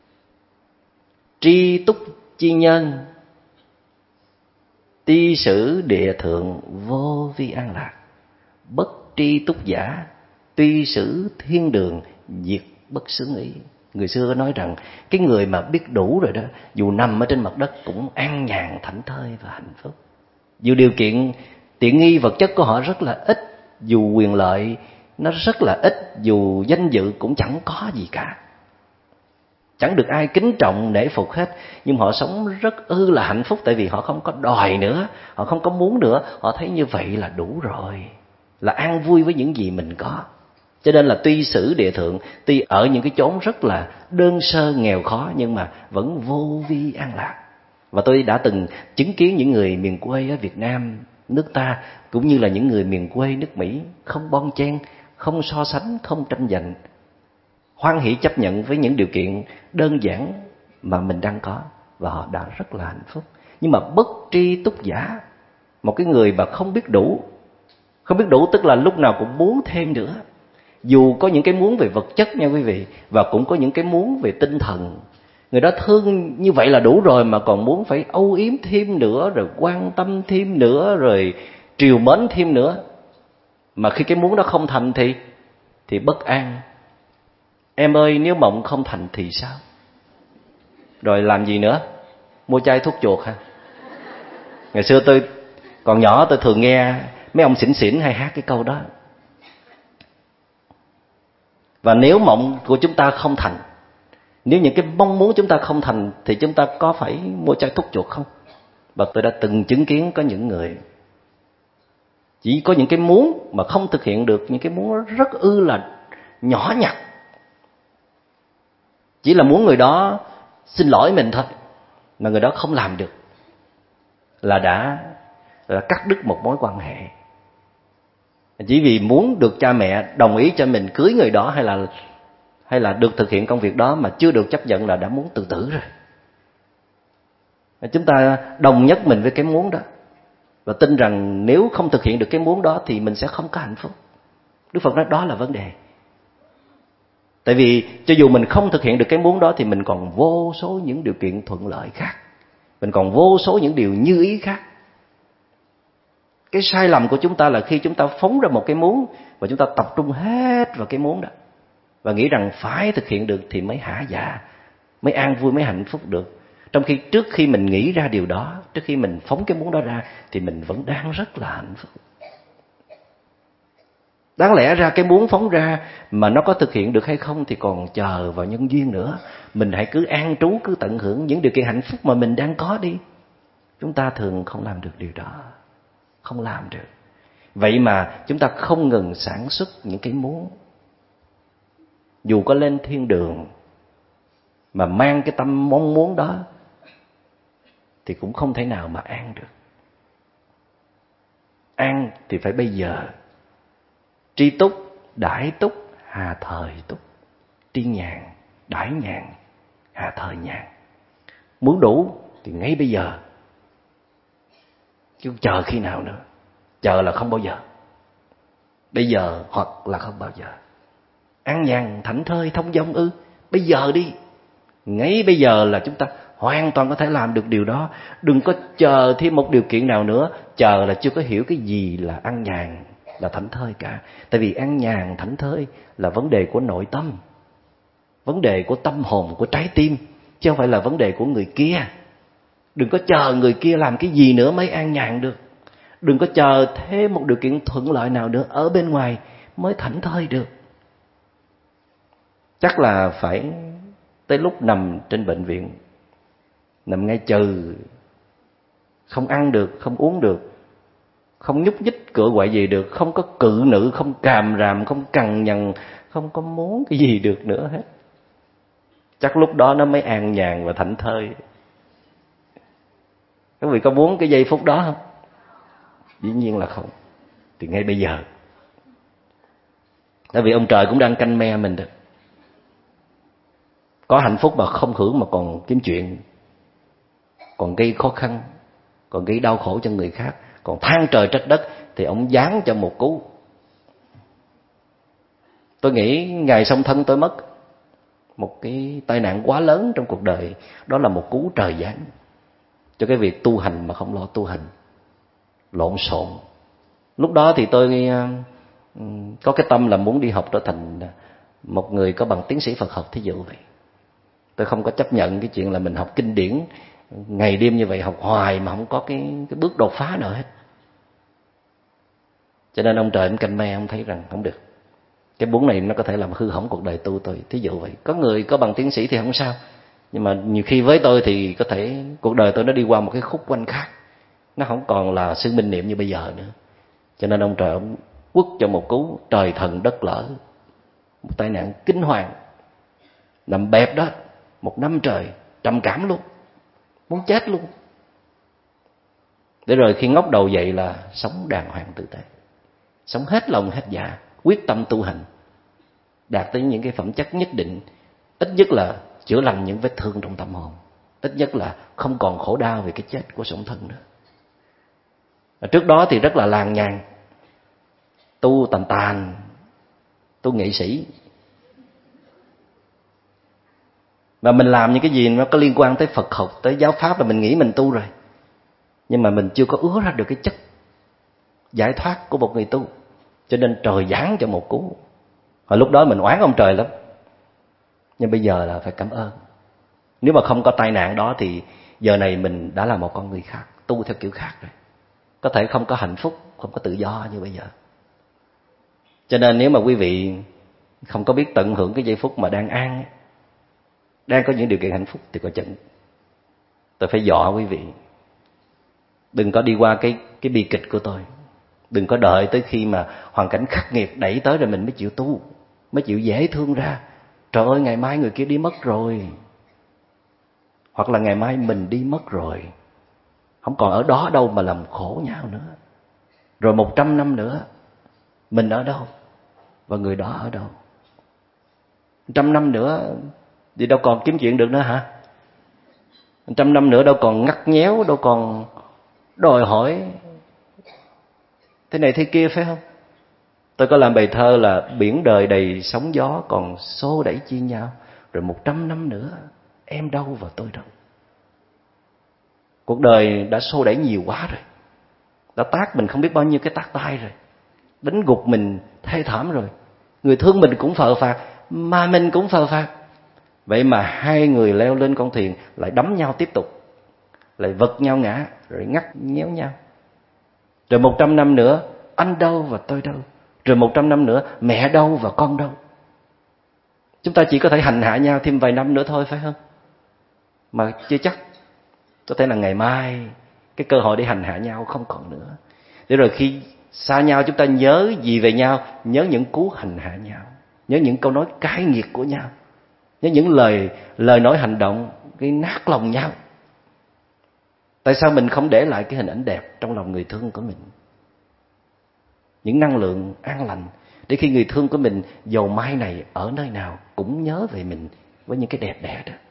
B: Tri túc chi nhân, ti sử địa thượng, vô vi an lạc. Bất tri túc giả, tuy sử thiên đường, diệt bất xướng ý. Người xưa có nói rằng cái người mà biết đủ rồi đó, dù nằm ở trên mặt đất cũng an nhàn, thảnh thơi và hạnh phúc. Dù điều kiện tiện nghi vật chất của họ rất là ít, dù quyền lợi nó rất là ít, dù danh dự cũng chẳng có gì cả, chẳng được ai kính trọng nể phục hết, nhưng họ sống rất ư là hạnh phúc. Tại vì họ không có đòi nữa, họ không có muốn nữa, họ thấy như vậy là đủ rồi, là an vui với những gì mình có. Cho nên là tuy sử địa thượng, tuy ở những cái chốn rất là đơn sơ nghèo khó, nhưng mà vẫn vô vi an lạc. Và tôi đã từng chứng kiến những người miền quê ở Việt Nam nước ta, cũng như là những người miền quê nước Mỹ, không bon chen, không so sánh, không tranh giành, hoan hỷ chấp nhận với những điều kiện đơn giản mà mình đang có, và họ đã rất là hạnh phúc. Nhưng mà bất tri túc giả, một cái người mà không biết đủ, không biết đủ tức là lúc nào cũng muốn thêm nữa. Dù có những cái muốn về vật chất nha quý vị, và cũng có những cái muốn về tinh thần. Người đó thương như vậy là đủ rồi, mà còn muốn phải âu yếm thêm nữa, rồi quan tâm thêm nữa, rồi trìu mến thêm nữa. Mà khi cái muốn đó không thành thì thì bất an. Em ơi, nếu mộng không thành thì sao? Rồi làm gì nữa? Mua chai thuốc chuột ha. Ngày xưa tôi còn nhỏ, tôi thường nghe mấy ông xỉn xỉn hay hát cái câu đó. Và nếu mộng của chúng ta không thành, nếu những cái mong muốn chúng ta không thành, thì chúng ta có phải mua chai thuốc chuột không? Và tôi đã từng chứng kiến có những người chỉ có những cái muốn mà không thực hiện được, những cái muốn rất ư là nhỏ nhặt, chỉ là muốn người đó xin lỗi mình thôi, mà người đó không làm được, là đã là cắt đứt một mối quan hệ. Chỉ vì muốn được cha mẹ đồng ý cho mình cưới người đó, hay là hay là được thực hiện công việc đó, mà chưa được chấp nhận là đã muốn tự tử rồi. Chúng ta đồng nhất mình với cái muốn đó, và tin rằng nếu không thực hiện được cái muốn đó thì mình sẽ không có hạnh phúc. Đức Phật nói đó là vấn đề. Tại vì cho dù mình không thực hiện được cái muốn đó thì mình còn vô số những điều kiện thuận lợi khác, mình còn vô số những điều như ý khác. Cái sai lầm của chúng ta là khi chúng ta phóng ra một cái muốn và chúng ta tập trung hết vào cái muốn đó, và nghĩ rằng phải thực hiện được thì mới hả dạ, mới an vui, mới hạnh phúc được. Trong khi trước khi mình nghĩ ra điều đó, trước khi mình phóng cái muốn đó ra, thì mình vẫn đang rất là hạnh phúc. Đáng lẽ ra cái muốn phóng ra mà nó có thực hiện được hay không thì còn chờ vào nhân duyên nữa. Mình hãy cứ an trú, cứ tận hưởng những điều kiện hạnh phúc mà mình đang có đi. Chúng ta thường không làm được điều đó, không làm được. Vậy mà chúng ta không ngừng sản xuất những cái muốn. Dù có lên thiên đường mà mang cái tâm mong muốn đó thì cũng không thể nào mà an được. An thì phải bây giờ. Tri túc, đãi túc, hà thời túc. Tri nhàn, đãi nhàn, hà thời nhàn. Muốn đủ thì ngay bây giờ, chứ chờ khi nào nữa. Chờ là không bao giờ. Bây giờ hoặc là không bao giờ. An nhàn, thảnh thơi, thông dong ư? Bây giờ đi. Ngay bây giờ là chúng ta hoàn toàn có thể làm được điều đó. Đừng có chờ thêm một điều kiện nào nữa. Chờ là chưa có hiểu cái gì là an nhàn, là thảnh thơi cả. Tại vì an nhàn, thảnh thơi là vấn đề của nội tâm, vấn đề của tâm hồn, của trái tim, chứ không phải là vấn đề của người kia. Đừng có chờ người kia làm cái gì nữa mới an nhàn được. Đừng có chờ thêm một điều kiện thuận lợi nào nữa ở bên ngoài mới thảnh thơi được. Chắc là phải tới lúc nằm trên bệnh viện, nằm ngay trừ, không ăn được, không uống được, không nhúc nhích cựa quậy gì được, không có cự nữ, không càm ràm, không cằn nhằn, không có muốn cái gì được nữa hết. Chắc lúc đó nó mới an nhàn và thảnh thơi. Các vị có muốn cái giây phút đó không? Dĩ nhiên là không. Thì ngay bây giờ, tại vì ông trời cũng đang canh me mình được. Có hạnh phúc mà không hưởng mà còn kiếm chuyện, còn gây khó khăn, còn gây đau khổ cho người khác, còn than trời trách đất, thì ông giáng cho một cú. Tôi nghĩ ngày song thân tôi mất một cái tai nạn quá lớn trong cuộc đời, đó là một cú trời giáng cho cái việc tu hành mà không lo tu hành, lộn xộn. Lúc đó thì tôi có cái tâm là muốn đi học trở thành một người có bằng tiến sĩ Phật học, thí dụ vậy. Tôi không có chấp nhận cái chuyện là mình học kinh điển ngày đêm như vậy, học hoài mà không có cái, cái bước đột phá nào hết. Cho nên ông trời ông canh me, ông thấy rằng không được, cái bún này nó có thể làm hư hỏng cuộc đời tu tôi, thí dụ vậy. Có người có bằng tiến sĩ thì không sao, nhưng mà nhiều khi với tôi thì có thể cuộc đời tôi nó đi qua một cái khúc quanh khác, nó không còn là sư minh niệm như bây giờ nữa. Cho nên ông trời ông quất cho một cú trời thần đất lở, một tai nạn kinh hoàng, nằm bẹp đó một năm trời, trầm cảm luôn, muốn chết luôn. Để rồi khi ngóc đầu dậy là sống đàng hoàng tử tế, sống hết lòng hết dạ, quyết tâm tu hành, đạt tới những cái phẩm chất nhất định, ít nhất là chữa lành những vết thương trong tâm hồn, ít nhất là không còn khổ đau về cái chết của song thân nữa. Trước đó thì rất là làng nhàng, tu tàn tàn, tu nghệ sĩ, mà mình làm những cái gì nó có liên quan tới Phật học, tới giáo pháp là mình nghĩ mình tu rồi, nhưng mà mình chưa có ứa ra được cái chất giải thoát của một người tu. Cho nên trời giáng cho một cú. Hồi lúc đó mình oán ông trời lắm, nhưng bây giờ là phải cảm ơn. Nếu mà không có tai nạn đó thì giờ này mình đã là một con người khác, tu theo kiểu khác rồi, có thể không có hạnh phúc, không có tự do như bây giờ. Cho nên nếu mà quý vị không có biết tận hưởng cái giây phút mà đang an, đang có những điều kiện hạnh phúc thì coi chừng. Tôi phải dọa quý vị, đừng có đi qua cái cái bi kịch của tôi. Đừng có đợi tới khi mà hoàn cảnh khắc nghiệt đẩy tới rồi mình mới chịu tu, mới chịu dễ thương ra. Trời ơi, ngày mai người kia đi mất rồi, hoặc là ngày mai mình đi mất rồi, không còn ở đó đâu mà làm khổ nhau nữa. Rồi một trăm năm nữa mình ở đâu và người đó ở đâu? Trăm năm nữa thì đâu còn kiếm chuyện được nữa hả? Trăm năm nữa đâu còn ngắt nhéo, đâu còn đòi hỏi thế này thế kia, phải không? Tôi có làm bài thơ là biển đời đầy sóng gió còn xô đẩy chia nhau, rồi một trăm năm nữa em đâu và tôi đâu. Cuộc đời đã xô đẩy nhiều quá rồi, đã tát mình không biết bao nhiêu cái tát tay rồi, đánh gục mình thê thảm rồi, người thương mình cũng phờ phạt, mà mình cũng phờ phạt. Vậy mà hai người leo lên con thuyền lại đấm nhau tiếp tục, lại vật nhau ngã, rồi ngắt nhéo nhau. Rồi một trăm năm nữa anh đâu và tôi đâu, rồi một trăm năm nữa mẹ đâu và con đâu. Chúng ta chỉ có thể hành hạ nhau thêm vài năm nữa thôi, phải không? Mà chưa chắc, có thể là ngày mai cái cơ hội để hành hạ nhau không còn nữa. Để rồi khi xa nhau chúng ta nhớ gì về nhau? Nhớ những cú hành hạ nhau, nhớ những câu nói cay nghiệt của nhau, nhớ những lời lời nói hành động gây nát lòng nhau. Tại sao mình không để lại cái hình ảnh đẹp trong lòng người thương của mình, những năng lượng an lành, để khi người thương của mình dầu mai này ở nơi nào cũng nhớ về mình với những cái đẹp đẽ đó.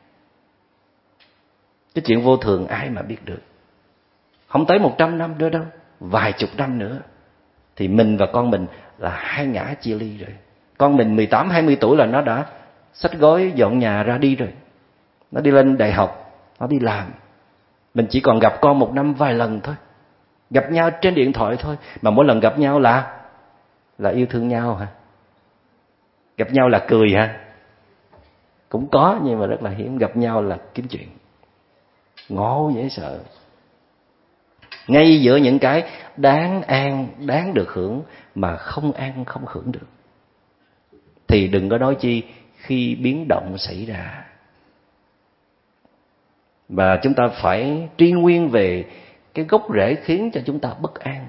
B: Cái chuyện vô thường ai mà biết được. Không tới một trăm năm nữa đâu, vài chục năm nữa thì mình và con mình là hai ngã chia ly rồi. Con mình mười tám hai mươi tuổi là nó đã xách gói dọn nhà ra đi rồi, nó đi lên đại học, nó đi làm. Mình chỉ còn gặp con một năm vài lần thôi, gặp nhau trên điện thoại thôi, mà mỗi lần gặp nhau là là yêu thương nhau hả? Gặp nhau là cười hả? Cũng có, nhưng mà rất là hiếm. Gặp nhau là kiếm chuyện, ngộ dễ sợ. Ngay giữa những cái đáng an, đáng được hưởng mà không an không hưởng được, thì đừng có nói chi khi biến động xảy ra. Và chúng ta phải truy nguyên về cái gốc rễ khiến cho chúng ta bất an.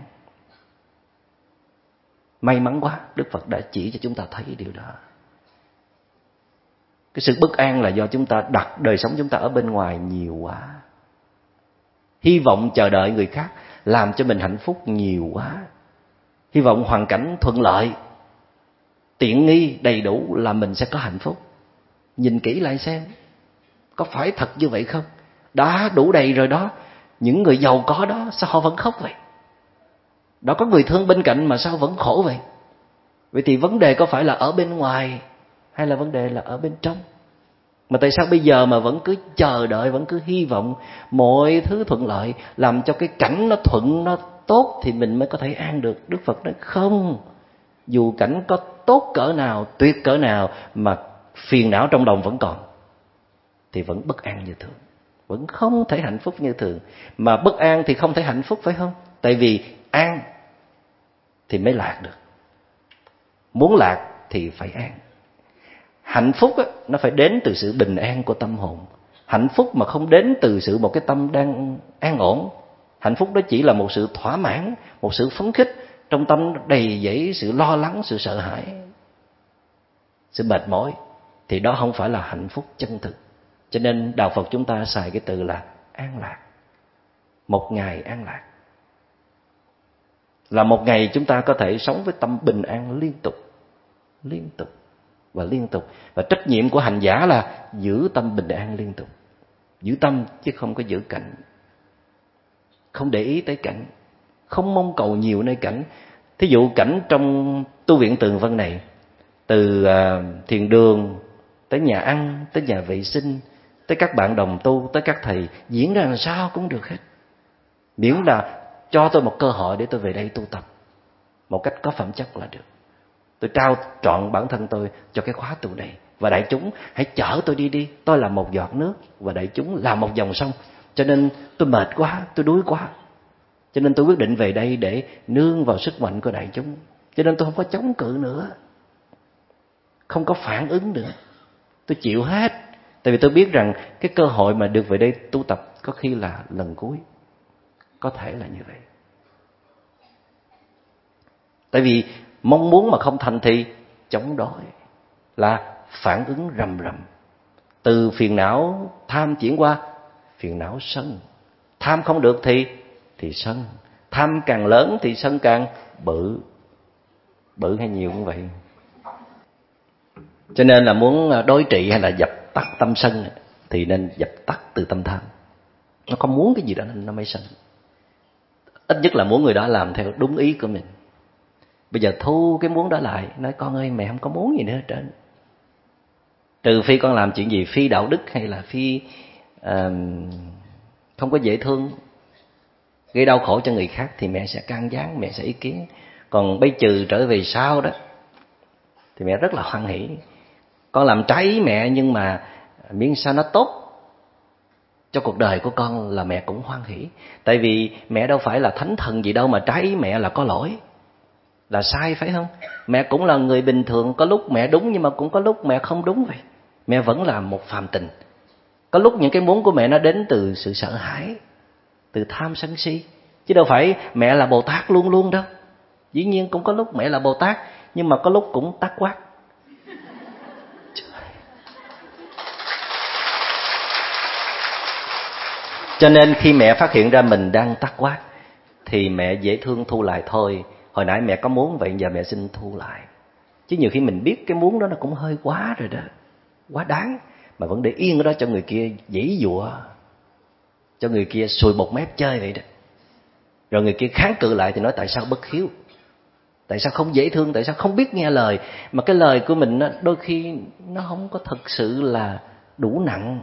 B: May mắn quá, Đức Phật đã chỉ cho chúng ta thấy điều đó. Cái sự bất an là do chúng ta đặt đời sống chúng ta ở bên ngoài nhiều quá. Hy vọng chờ đợi người khác làm cho mình hạnh phúc nhiều quá. Hy vọng hoàn cảnh thuận lợi, tiện nghi, đầy đủ là mình sẽ có hạnh phúc. Nhìn kỹ lại xem, có phải thật như vậy không? Đã đủ đầy rồi đó. Những người giàu có đó, sao họ vẫn khóc vậy? Đó, có người thương bên cạnh mà sao vẫn khổ vậy? Vậy thì vấn đề có phải là ở bên ngoài hay là vấn đề là ở bên trong? Mà tại sao bây giờ mà vẫn cứ chờ đợi, vẫn cứ hy vọng mọi thứ thuận lợi, làm cho cái cảnh nó thuận, nó tốt thì mình mới có thể an được? Đức Phật nói không. Dù cảnh có tốt cỡ nào, tuyệt cỡ nào mà phiền não trong lòng vẫn còn, thì vẫn bất an như thường, vẫn không thể hạnh phúc như thường. Mà bất an thì không thể hạnh phúc, phải không? Tại vì an thì mới lạc được. Muốn lạc thì phải an. Hạnh phúc á, nó phải đến từ sự bình an của tâm hồn. Hạnh phúc mà không đến từ sự một cái tâm đang an ổn. Hạnh phúc đó chỉ là một sự thỏa mãn, một sự phấn khích, trong tâm đầy dẫy sự lo lắng, sự sợ hãi, sự mệt mỏi, thì đó không phải là hạnh phúc chân thực. Cho nên đạo Phật chúng ta xài cái từ là an lạc. Một ngày an lạc là một ngày chúng ta có thể sống với tâm bình an liên tục, liên tục và liên tục. Và trách nhiệm của hành giả là giữ tâm bình an liên tục. Giữ tâm chứ không có giữ cảnh. Không để ý tới cảnh, không mong cầu nhiều nơi cảnh. Thí dụ cảnh trong tu viện Tường Vân này, từ uh, thiền đường tới nhà ăn, tới nhà vệ sinh, tới các bạn đồng tu, tới các thầy, diễn ra làm sao cũng được hết. Miễn là cho tôi một cơ hội để tôi về đây tu tập một cách có phẩm chất là được. Tôi trao trọn bản thân tôi cho cái khóa tu này. Và đại chúng hãy chở tôi đi đi. Tôi là một giọt nước và đại chúng là một dòng sông. Cho nên tôi mệt quá, tôi đuối quá, cho nên tôi quyết định về đây để nương vào sức mạnh của đại chúng. Cho nên tôi không có chống cự nữa, không có phản ứng nữa. Tôi chịu hết. Tại vì tôi biết rằng cái cơ hội mà được về đây tu tập có khi là lần cuối. Có thể là như vậy. Tại vì mong muốn mà không thành thì chống đối, là phản ứng rầm rầm. Từ phiền não tham chuyển qua phiền não sân. Tham không được thì thì sân. Tham càng lớn thì sân càng bự. Bự hay nhiều cũng vậy. Cho nên là muốn đối trị hay là dập tắt tâm sân thì nên dập tắt từ tâm tham. Nó có muốn cái gì đó nó mới sân. Ít nhất là muốn người đó làm theo đúng ý của mình. Bây giờ thu cái muốn đó lại, nói con ơi mẹ không có muốn gì nữa hết trơn. Trừ phi con làm chuyện gì phi đạo đức hay là phi uh, không có dễ thương, gây đau khổ cho người khác thì mẹ sẽ can gián, mẹ sẽ ý kiến. Còn bây trừ trở về sau đó thì mẹ rất là hoan hỷ. Con làm trái ý mẹ nhưng mà miễn sao nó tốt cho cuộc đời của con là mẹ cũng hoan hỷ. Tại vì mẹ đâu phải là thánh thần gì đâu mà trái ý mẹ là có lỗi, là sai, phải không? Mẹ cũng là người bình thường, có lúc mẹ đúng nhưng mà cũng có lúc mẹ không đúng vậy. Mẹ vẫn là một phàm tình. Có lúc những cái muốn của mẹ nó đến từ sự sợ hãi, từ tham sân si, chứ đâu phải mẹ là Bồ Tát luôn luôn đâu. Dĩ nhiên cũng có lúc mẹ là Bồ Tát, nhưng mà có lúc cũng tắc quát. Cho nên khi mẹ phát hiện ra mình đang tắc quát thì mẹ dễ thương thu lại thôi. Hồi nãy mẹ có muốn vậy, giờ mẹ xin thu lại. Chứ nhiều khi mình biết cái muốn đó nó cũng hơi quá rồi đó, quá đáng, mà vẫn để yên ở đó cho người kia giãy giụa, cho người kia sùi bọt mép chơi vậy đó. Rồi người kia kháng cự lại thì nói tại sao bất hiếu, tại sao không dễ thương, tại sao không biết nghe lời. Mà cái lời của mình đôi khi nó không có thật sự là đủ nặng,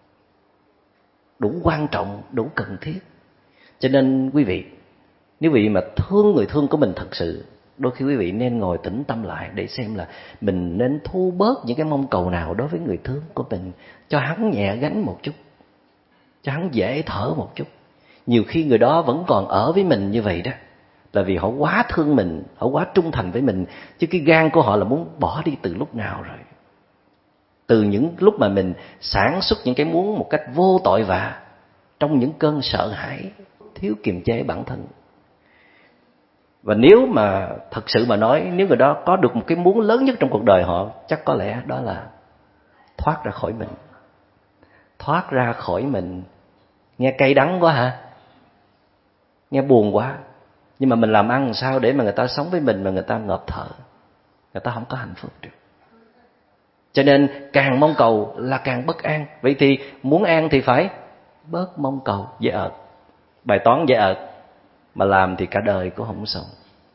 B: đủ quan trọng, đủ cần thiết. Cho nên quý vị, nếu quý vị mà thương người thương của mình thật sự, đôi khi quý vị nên ngồi tĩnh tâm lại để xem là mình nên thu bớt những cái mong cầu nào đối với người thương của mình, cho hắn nhẹ gánh một chút, cho hắn dễ thở một chút. Nhiều khi người đó vẫn còn ở với mình như vậy đó là vì họ quá thương mình, họ quá trung thành với mình, chứ cái gan của họ là muốn bỏ đi từ lúc nào rồi. Từ những lúc mà mình sản xuất những cái muốn một cách vô tội vạ, trong những cơn sợ hãi, thiếu kiềm chế bản thân. Và nếu mà thật sự mà nói, nếu người đó có được một cái muốn lớn nhất trong cuộc đời họ, chắc có lẽ đó là thoát ra khỏi mình. Thoát ra khỏi mình. Nghe cay đắng quá hả? Nghe buồn quá. Nhưng mà mình làm ăn làm sao để mà người ta sống với mình mà người ta ngợp thở, người ta không có hạnh phúc được. Cho nên càng mong cầu là càng bất an. Vậy thì muốn an thì phải bớt mong cầu, dễ ợt. Bài toán dễ ợt, mà làm thì cả đời cũng không xong.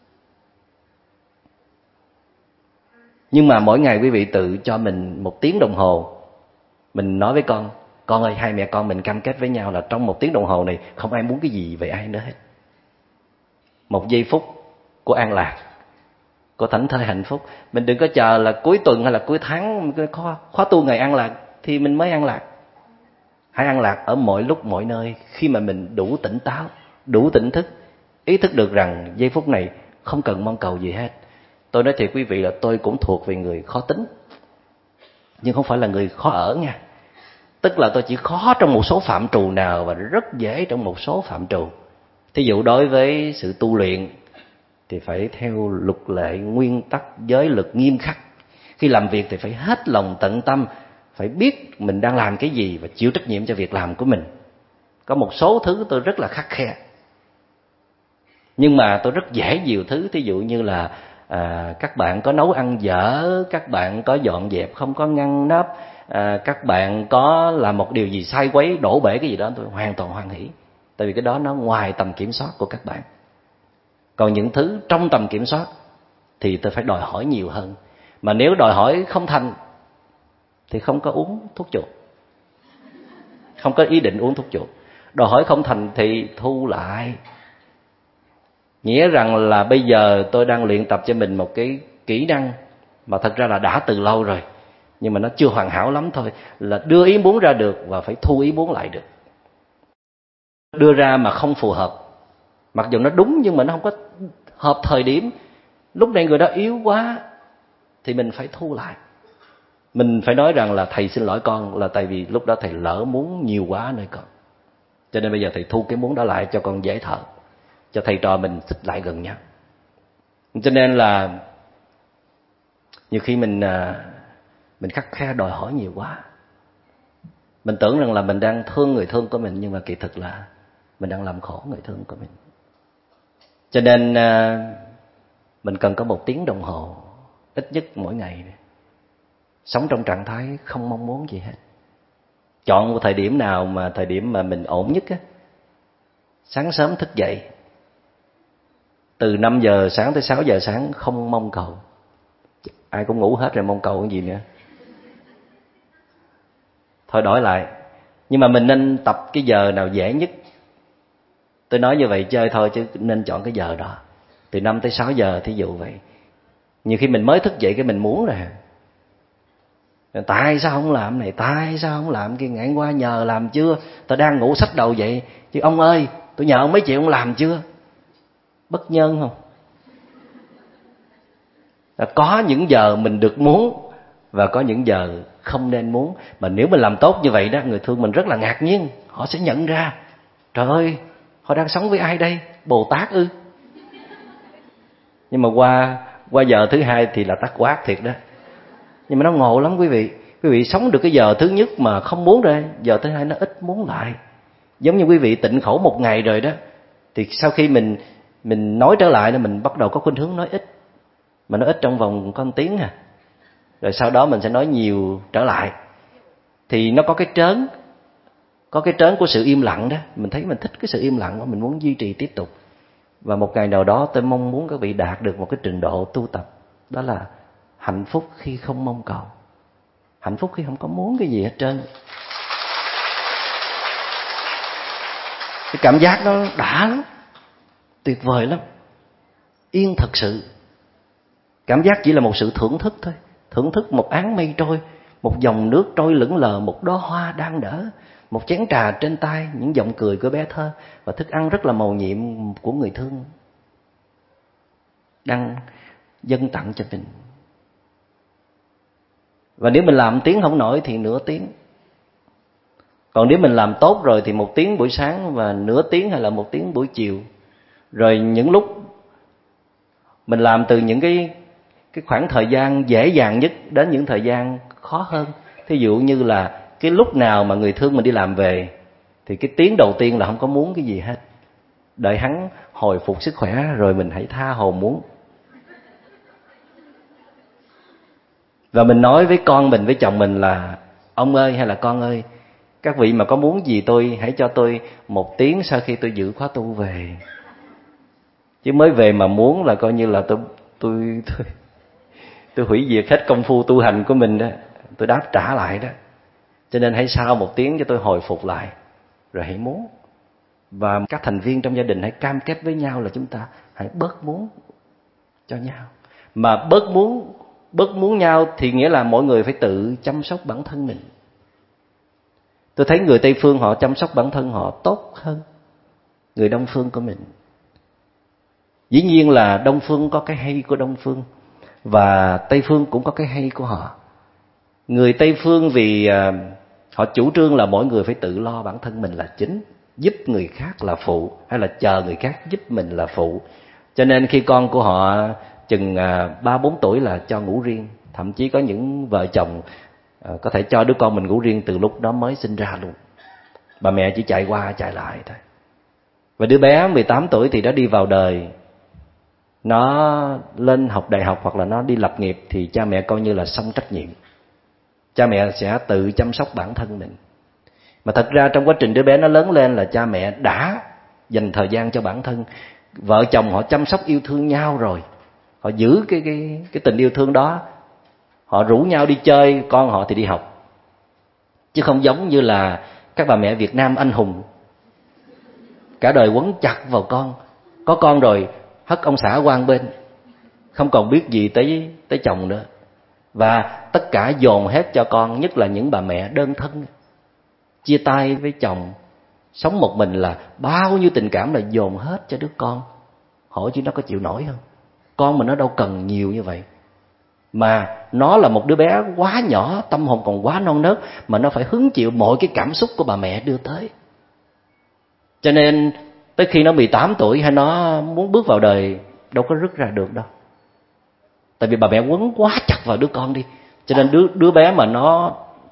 B: Nhưng mà mỗi ngày quý vị tự cho mình một tiếng đồng hồ. Mình nói với con, con ơi, hai mẹ con mình cam kết với nhau là trong một tiếng đồng hồ này không ai muốn cái gì về ai nữa hết. Một giây phút của an lạc, của thảnh thơi hạnh phúc. Mình đừng có chờ là cuối tuần hay là cuối tháng khóa, khóa tu ngày an lạc thì mình mới an lạc. Hãy an lạc ở mọi lúc mọi nơi, khi mà mình đủ tỉnh táo, đủ tỉnh thức, ý thức được rằng giây phút này không cần mong cầu gì hết. Tôi nói thiệt quý vị là tôi cũng thuộc về người khó tính, nhưng không phải là người khó ở nha. Tức là tôi chỉ khó trong một số phạm trù nào và rất dễ trong một số phạm trù. Thí dụ đối với sự tu luyện thì phải theo luật lệ, nguyên tắc, giới luật nghiêm khắc. Khi làm việc thì phải hết lòng tận tâm, phải biết mình đang làm cái gì và chịu trách nhiệm cho việc làm của mình. Có một số thứ tôi rất là khắt khe, nhưng mà tôi rất dễ nhiều thứ. Thí dụ như là à, các bạn có nấu ăn dở, các bạn có dọn dẹp không có ngăn nắp, à, các bạn có làm một điều gì sai quấy, đổ bể cái gì đó, tôi hoàn toàn hoan hỷ. Tại vì cái đó nó ngoài tầm kiểm soát của các bạn. Còn những thứ trong tầm kiểm soát thì tôi phải đòi hỏi nhiều hơn. Mà nếu đòi hỏi không thành thì không có uống thuốc chuột, không có ý định uống thuốc chuột. Đòi hỏi không thành thì thu lại. Nghĩa rằng là bây giờ tôi đang luyện tập cho mình một cái kỹ năng mà thật ra là đã từ lâu rồi, nhưng mà nó chưa hoàn hảo lắm thôi, là đưa ý muốn ra được và phải thu ý muốn lại được. Đưa ra mà không phù hợp, mặc dù nó đúng nhưng mà nó không có hợp thời điểm. Lúc này người đó yếu quá thì mình phải thu lại. Mình phải nói rằng là thầy xin lỗi con, là tại vì lúc đó thầy lỡ muốn nhiều quá nơi con, cho nên bây giờ thầy thu cái muốn đó lại cho con dễ thở, cho thầy trò mình xích lại gần nhau. Cho nên là nhiều khi mình mình khắt khe đòi hỏi nhiều quá. Mình tưởng rằng là mình đang thương người thương của mình, nhưng mà kỳ thực là mình đang làm khổ người thương của mình. Cho nên mình cần có một tiếng đồng hồ ít nhất mỗi ngày, sống trong trạng thái không mong muốn gì hết. Chọn một thời điểm nào mà thời điểm mà mình ổn nhất á. Sáng sớm thức dậy, từ năm giờ sáng tới sáu giờ sáng không mong cầu. Ai cũng ngủ hết rồi, mong cầu cái gì nữa. Thôi đổi lại. Nhưng mà mình nên tập cái giờ nào dễ nhất. Tôi nói như vậy chơi thôi chứ nên chọn cái giờ đó, từ năm tới sáu giờ thí dụ vậy. Nhiều khi mình mới thức dậy cái mình muốn rồi, tại sao không làm này, tại sao không làm kia, ngày qua nhờ làm chưa, tôi đang ngủ xách đầu vậy chứ ông ơi tôi nhờ ông mấy triệu ông làm chưa. Bất nhân không? Có những giờ mình được muốn và có những giờ không nên muốn. Mà nếu mình làm tốt như vậy đó, người thương mình rất là ngạc nhiên. Họ sẽ nhận ra, trời ơi, họ đang sống với ai đây? Bồ Tát ư? Nhưng mà qua qua giờ thứ hai thì là tắc quát thiệt đó. Nhưng mà nó ngộ lắm quý vị. Quý vị sống được cái giờ thứ nhất mà không muốn rồi, giờ thứ hai nó ít muốn lại. Giống như quý vị tịnh khẩu một ngày rồi đó, thì sau khi mình mình nói trở lại là mình bắt đầu có khuynh hướng nói ít. Mà nói ít trong vòng có một tiếng à. Rồi sau đó mình sẽ nói nhiều trở lại. Thì nó có cái trớn, có cái trớn của sự im lặng đó. Mình thấy mình thích cái sự im lặng, mình muốn duy trì tiếp tục. Và một ngày nào đó tôi mong muốn các vị đạt được một cái trình độ tu tập, đó là hạnh phúc khi không mong cầu, hạnh phúc khi không có muốn cái gì hết trơn. Cái cảm giác đó đã lắm, tuyệt vời lắm, yên thật sự. Cảm giác chỉ là một sự thưởng thức thôi, thưởng thức một áng mây trôi, một dòng nước trôi lững lờ, một đóa hoa đang nở, một chén trà trên tay, những giọng cười của bé thơ và thức ăn rất là mầu nhiệm của người thương đang dâng tặng cho mình. Và nếu mình làm tiếng không nổi thì nửa tiếng. Còn nếu mình làm tốt rồi thì một tiếng buổi sáng và nửa tiếng hay là một tiếng buổi chiều. Rồi những lúc mình làm từ những cái cái khoảng thời gian dễ dàng nhất đến những thời gian khó hơn. Thí dụ như là cái lúc nào mà người thương mình đi làm về thì cái tiếng đầu tiên là không có muốn cái gì hết. Đợi hắn hồi phục sức khỏe rồi mình hãy tha hồ muốn. Và mình nói với con mình, với chồng mình là: ông ơi hay là con ơi, các vị mà có muốn gì tôi hãy cho tôi một tiếng sau khi tôi giữ khóa tu về. Chứ mới về mà muốn là coi như là tôi tôi tôi, tôi hủy diệt hết công phu tu hành của mình đó. Tôi đáp trả lại đó. Cho nên hãy sau một tiếng cho tôi hồi phục lại rồi hãy muốn. Và các thành viên trong gia đình hãy cam kết với nhau là chúng ta hãy bớt muốn cho nhau. Mà bớt muốn bớt muốn nhau thì nghĩa là mỗi người phải tự chăm sóc bản thân mình. Tôi thấy người Tây Phương họ chăm sóc bản thân họ tốt hơn người Đông Phương của mình. Dĩ nhiên là Đông Phương có cái hay của Đông Phương và Tây Phương cũng có cái hay của họ. Người Tây Phương vì uh, họ chủ trương là mỗi người phải tự lo bản thân mình là chính, giúp người khác là phụ, hay là chờ người khác giúp mình là phụ. Cho nên khi con của họ chừng ba bốn tuổi là cho ngủ riêng. Thậm chí có những vợ chồng uh, có thể cho đứa con mình ngủ riêng từ lúc đó mới sinh ra luôn. Bà mẹ chỉ chạy qua chạy lại thôi. Và đứa bé mười tám tuổi thì đã đi vào đời, nó lên học đại học hoặc là nó đi lập nghiệp thì cha mẹ coi như là xong trách nhiệm. Cha mẹ sẽ tự chăm sóc bản thân mình. Mà thật ra trong quá trình đứa bé nó lớn lên là cha mẹ đã dành thời gian cho bản thân. Vợ chồng họ chăm sóc yêu thương nhau rồi, họ giữ cái, cái, cái tình yêu thương đó. Họ rủ nhau đi chơi, con họ thì đi học. Chứ không giống như là các bà mẹ Việt Nam anh hùng, cả đời quấn chặt vào con. Có con rồi hất ông xã qua một bên, không còn biết gì tới, tới chồng nữa. Và tất cả dồn hết cho con, nhất là những bà mẹ đơn thân. Chia tay với chồng, sống một mình là bao nhiêu tình cảm là dồn hết cho đứa con. Hỏi chứ nó có chịu nổi không? Con mình nó đâu cần nhiều như vậy. Mà nó là một đứa bé quá nhỏ, tâm hồn còn quá non nớt, mà nó phải hứng chịu mọi cái cảm xúc của bà mẹ đưa tới. Cho nên tới khi nó mười tám tuổi hay nó muốn bước vào đời, đâu có rứt ra được đâu. Tại vì bà mẹ quấn quá chặt vào đứa con đi. Cho nên đứa, đứa bé mà nó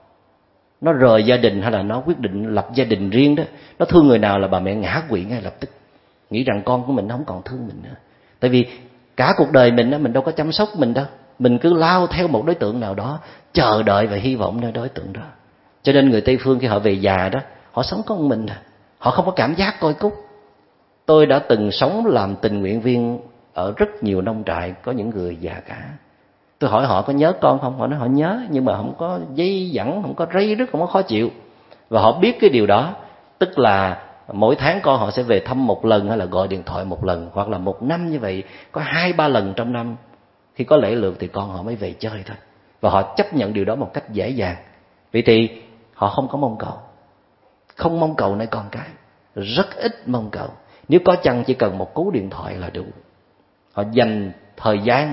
B: nó rời gia đình hay là nó quyết định lập gia đình riêng đó, nó thương người nào là bà mẹ ngã quỵ ngay lập tức, nghĩ rằng con của mình nó không còn thương mình nữa. Tại vì cả cuộc đời mình đó, mình đâu có chăm sóc mình đâu. Mình cứ lao theo một đối tượng nào đó, chờ đợi và hy vọng nơi đối tượng đó. Cho nên người Tây Phương khi họ về già đó, họ sống có một mình, họ không có cảm giác coi cúc. Tôi đã từng sống làm tình nguyện viên ở rất nhiều nông trại, có những người già cả. Tôi hỏi họ có nhớ con không? Họ nói họ nhớ, nhưng mà không có dây dẳng, không có rây rứt, không có khó chịu. Và họ biết cái điều đó, tức là mỗi tháng con họ sẽ về thăm một lần, hay là gọi điện thoại một lần, hoặc là một năm như vậy có hai ba lần trong năm. Khi có lễ lượt thì con họ mới về chơi thôi. Và họ chấp nhận điều đó một cách dễ dàng. Vì thì họ không có mong cầu, không mong cầu nơi con cái, rất ít mong cầu. Nếu có chăng chỉ cần một cú điện thoại là đủ. Họ dành thời gian,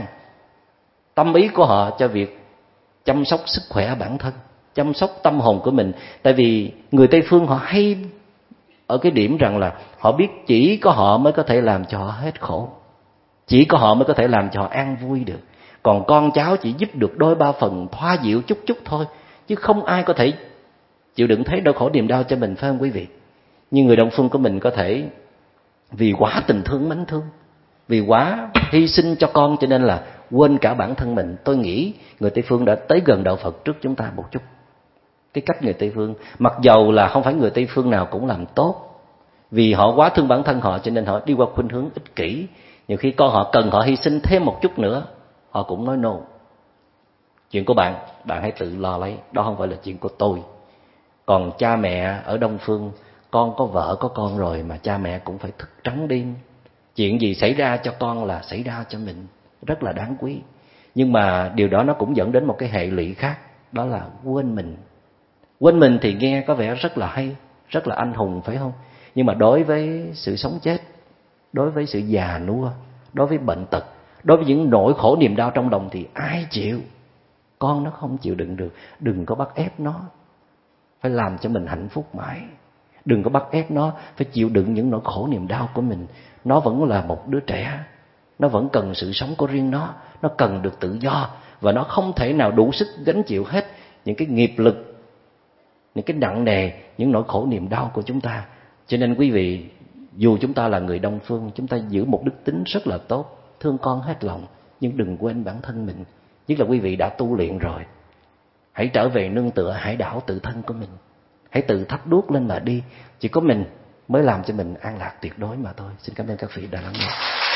B: tâm ý của họ cho việc chăm sóc sức khỏe bản thân, chăm sóc tâm hồn của mình. Tại vì người Tây Phương họ hay ở cái điểm rằng là họ biết chỉ có họ mới có thể làm cho họ hết khổ, chỉ có họ mới có thể làm cho họ an vui được. Còn con cháu chỉ giúp được đôi ba phần, thoa dịu chút chút thôi, chứ không ai có thể chịu đựng thấy đau khổ niềm đau cho mình, phải không quý vị? Nhưng người Đông Phương của mình có thể vì quá tình thương mến thương, vì quá hy sinh cho con, cho nên là quên cả bản thân mình. Tôi nghĩ người Tây Phương đã tới gần đạo Phật trước chúng ta một chút. Cái cách người Tây Phương, mặc dầu là không phải người Tây Phương nào cũng làm tốt, vì họ quá thương bản thân họ cho nên họ đi qua khuynh hướng ích kỷ. Nhiều khi con họ cần họ hy sinh thêm một chút nữa, họ cũng nói no. Chuyện của bạn, bạn hãy tự lo lấy, đó không phải là chuyện của tôi. Còn cha mẹ ở Đông Phương, con có vợ có con rồi mà cha mẹ cũng phải thức trắng đêm. Chuyện gì xảy ra cho con là xảy ra cho mình, rất là đáng quý. Nhưng mà điều đó nó cũng dẫn đến một cái hệ lụy khác, đó là quên mình. Quên mình thì nghe có vẻ rất là hay, rất là anh hùng, phải không? Nhưng mà đối với sự sống chết, đối với sự già nua, đối với bệnh tật, đối với những nỗi khổ niềm đau trong lòng thì ai chịu? con nó không chịu đựng được. Đừng có bắt ép nó phải làm cho mình hạnh phúc mãi. Đừng có bắt ép nó phải chịu đựng những nỗi khổ niềm đau của mình. Nó vẫn là một đứa trẻ, nó vẫn cần sự sống của riêng nó, nó cần được tự do, và nó không thể nào đủ sức gánh chịu hết những cái nghiệp lực, những cái nặng nề, những nỗi khổ niềm đau của chúng ta. Cho nên quý vị, dù chúng ta là người Đông Phương, chúng ta giữ một đức tính rất là tốt, thương con hết lòng, nhưng đừng quên bản thân mình. Nhất là quý vị đã tu luyện rồi, hãy trở về nương tựa hải đảo tự thân của mình. Hãy tự thắp đuốc lên mà đi. Chỉ có mình mới làm cho mình an lạc tuyệt đối mà thôi. Xin cảm ơn các vị đã lắng nghe.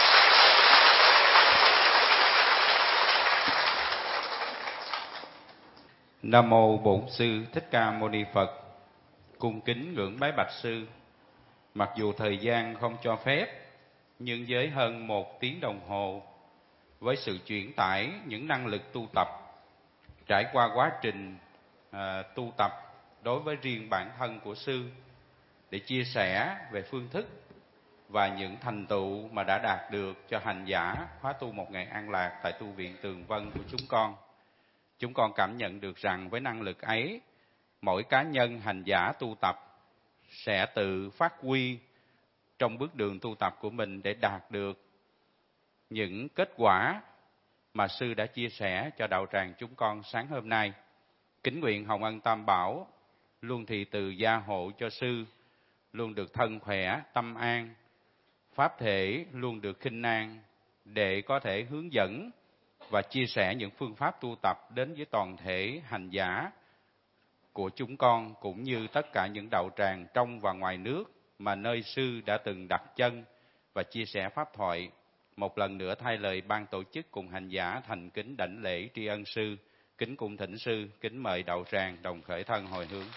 A: Nam mô Bổn Sư Thích Ca Mâu Ni Phật. Cung kính ngưỡng bái bạch sư. Mặc dù thời gian không cho phép, nhưng với hơn một tiếng đồng hồ, với sự chuyển tải những năng lực tu tập, trải qua quá trình à, tu tập đối với riêng bản thân của sư, để chia sẻ về phương thức và những thành tựu mà đã đạt được cho hành giả khóa tu một ngày an lạc tại tu viện Tường Vân của chúng con. Chúng con cảm nhận được rằng với năng lực ấy, mỗi cá nhân hành giả tu tập sẽ tự phát huy trong bước đường tu tập của mình để đạt được những kết quả mà sư đã chia sẻ cho đạo tràng chúng con sáng hôm nay. Kính nguyện Hồng Ân Tam Bảo luôn thị từ gia hộ cho sư, luôn được thân khỏe, tâm an, pháp thể luôn được khinh an, để có thể hướng dẫn và chia sẻ những phương pháp tu tập đến với toàn thể hành giả của chúng con, cũng như tất cả những đạo tràng trong và ngoài nước mà nơi sư đã từng đặt chân và chia sẻ pháp thoại. Một lần nữa thay lời ban tổ chức cùng hành giả thành kính đảnh lễ tri ân sư, kính cung thỉnh sư, kính mời đạo tràng đồng khởi thân hồi hướng.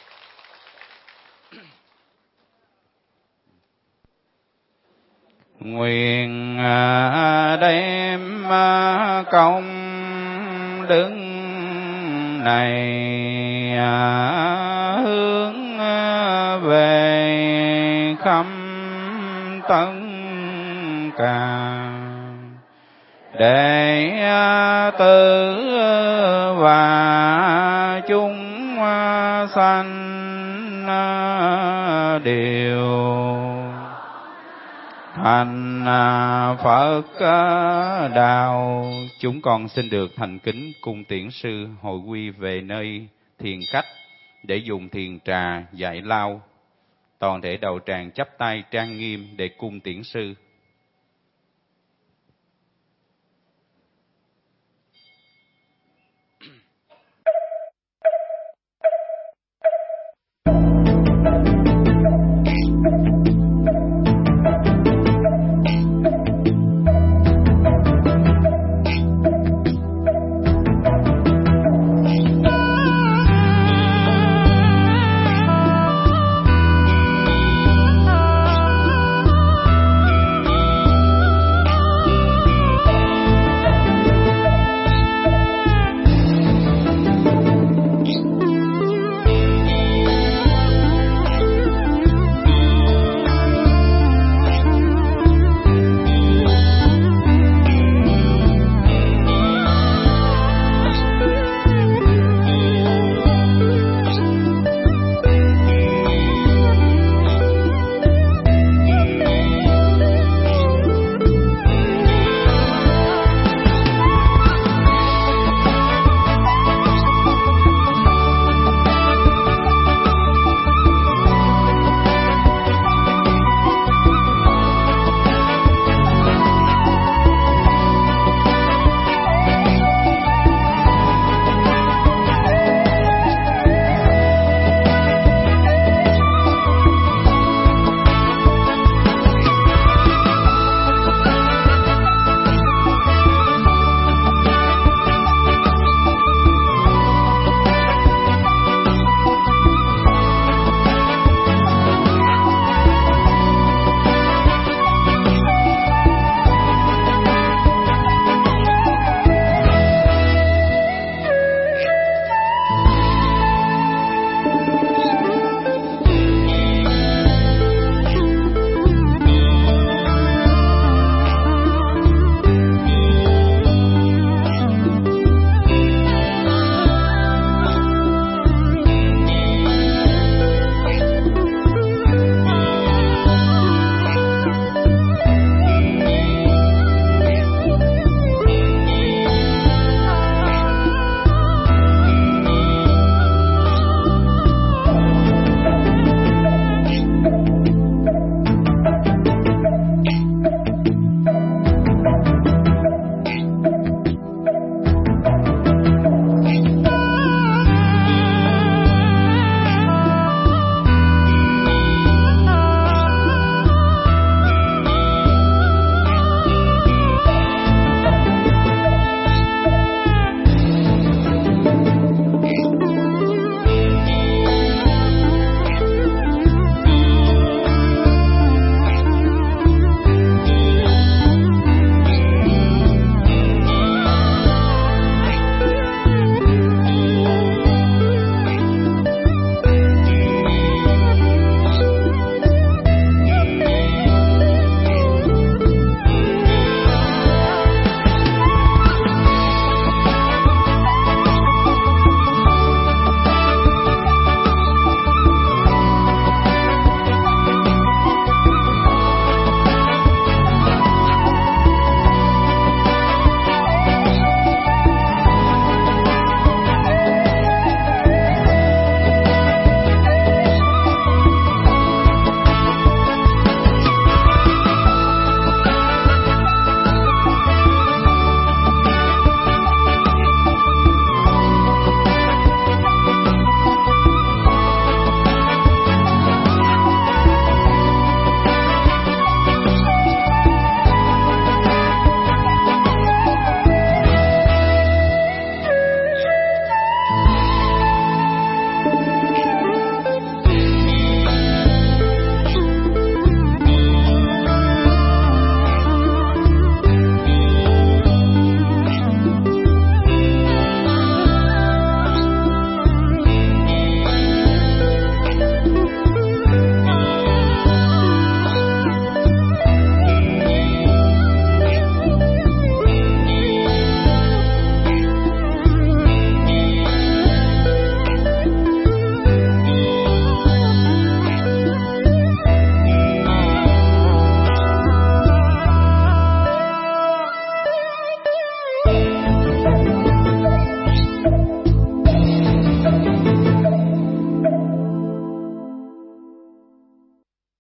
A: Nguyện đem công đức này hướng về khắp tất cả, để tự và chúng sanh đều thành Phật đạo. Chúng con xin được thành kính cung tiễn sư hội quy về nơi thiền khách để dùng thiền trà giải lao. Toàn thể đạo tràng chắp tay trang nghiêm để cung tiễn sư.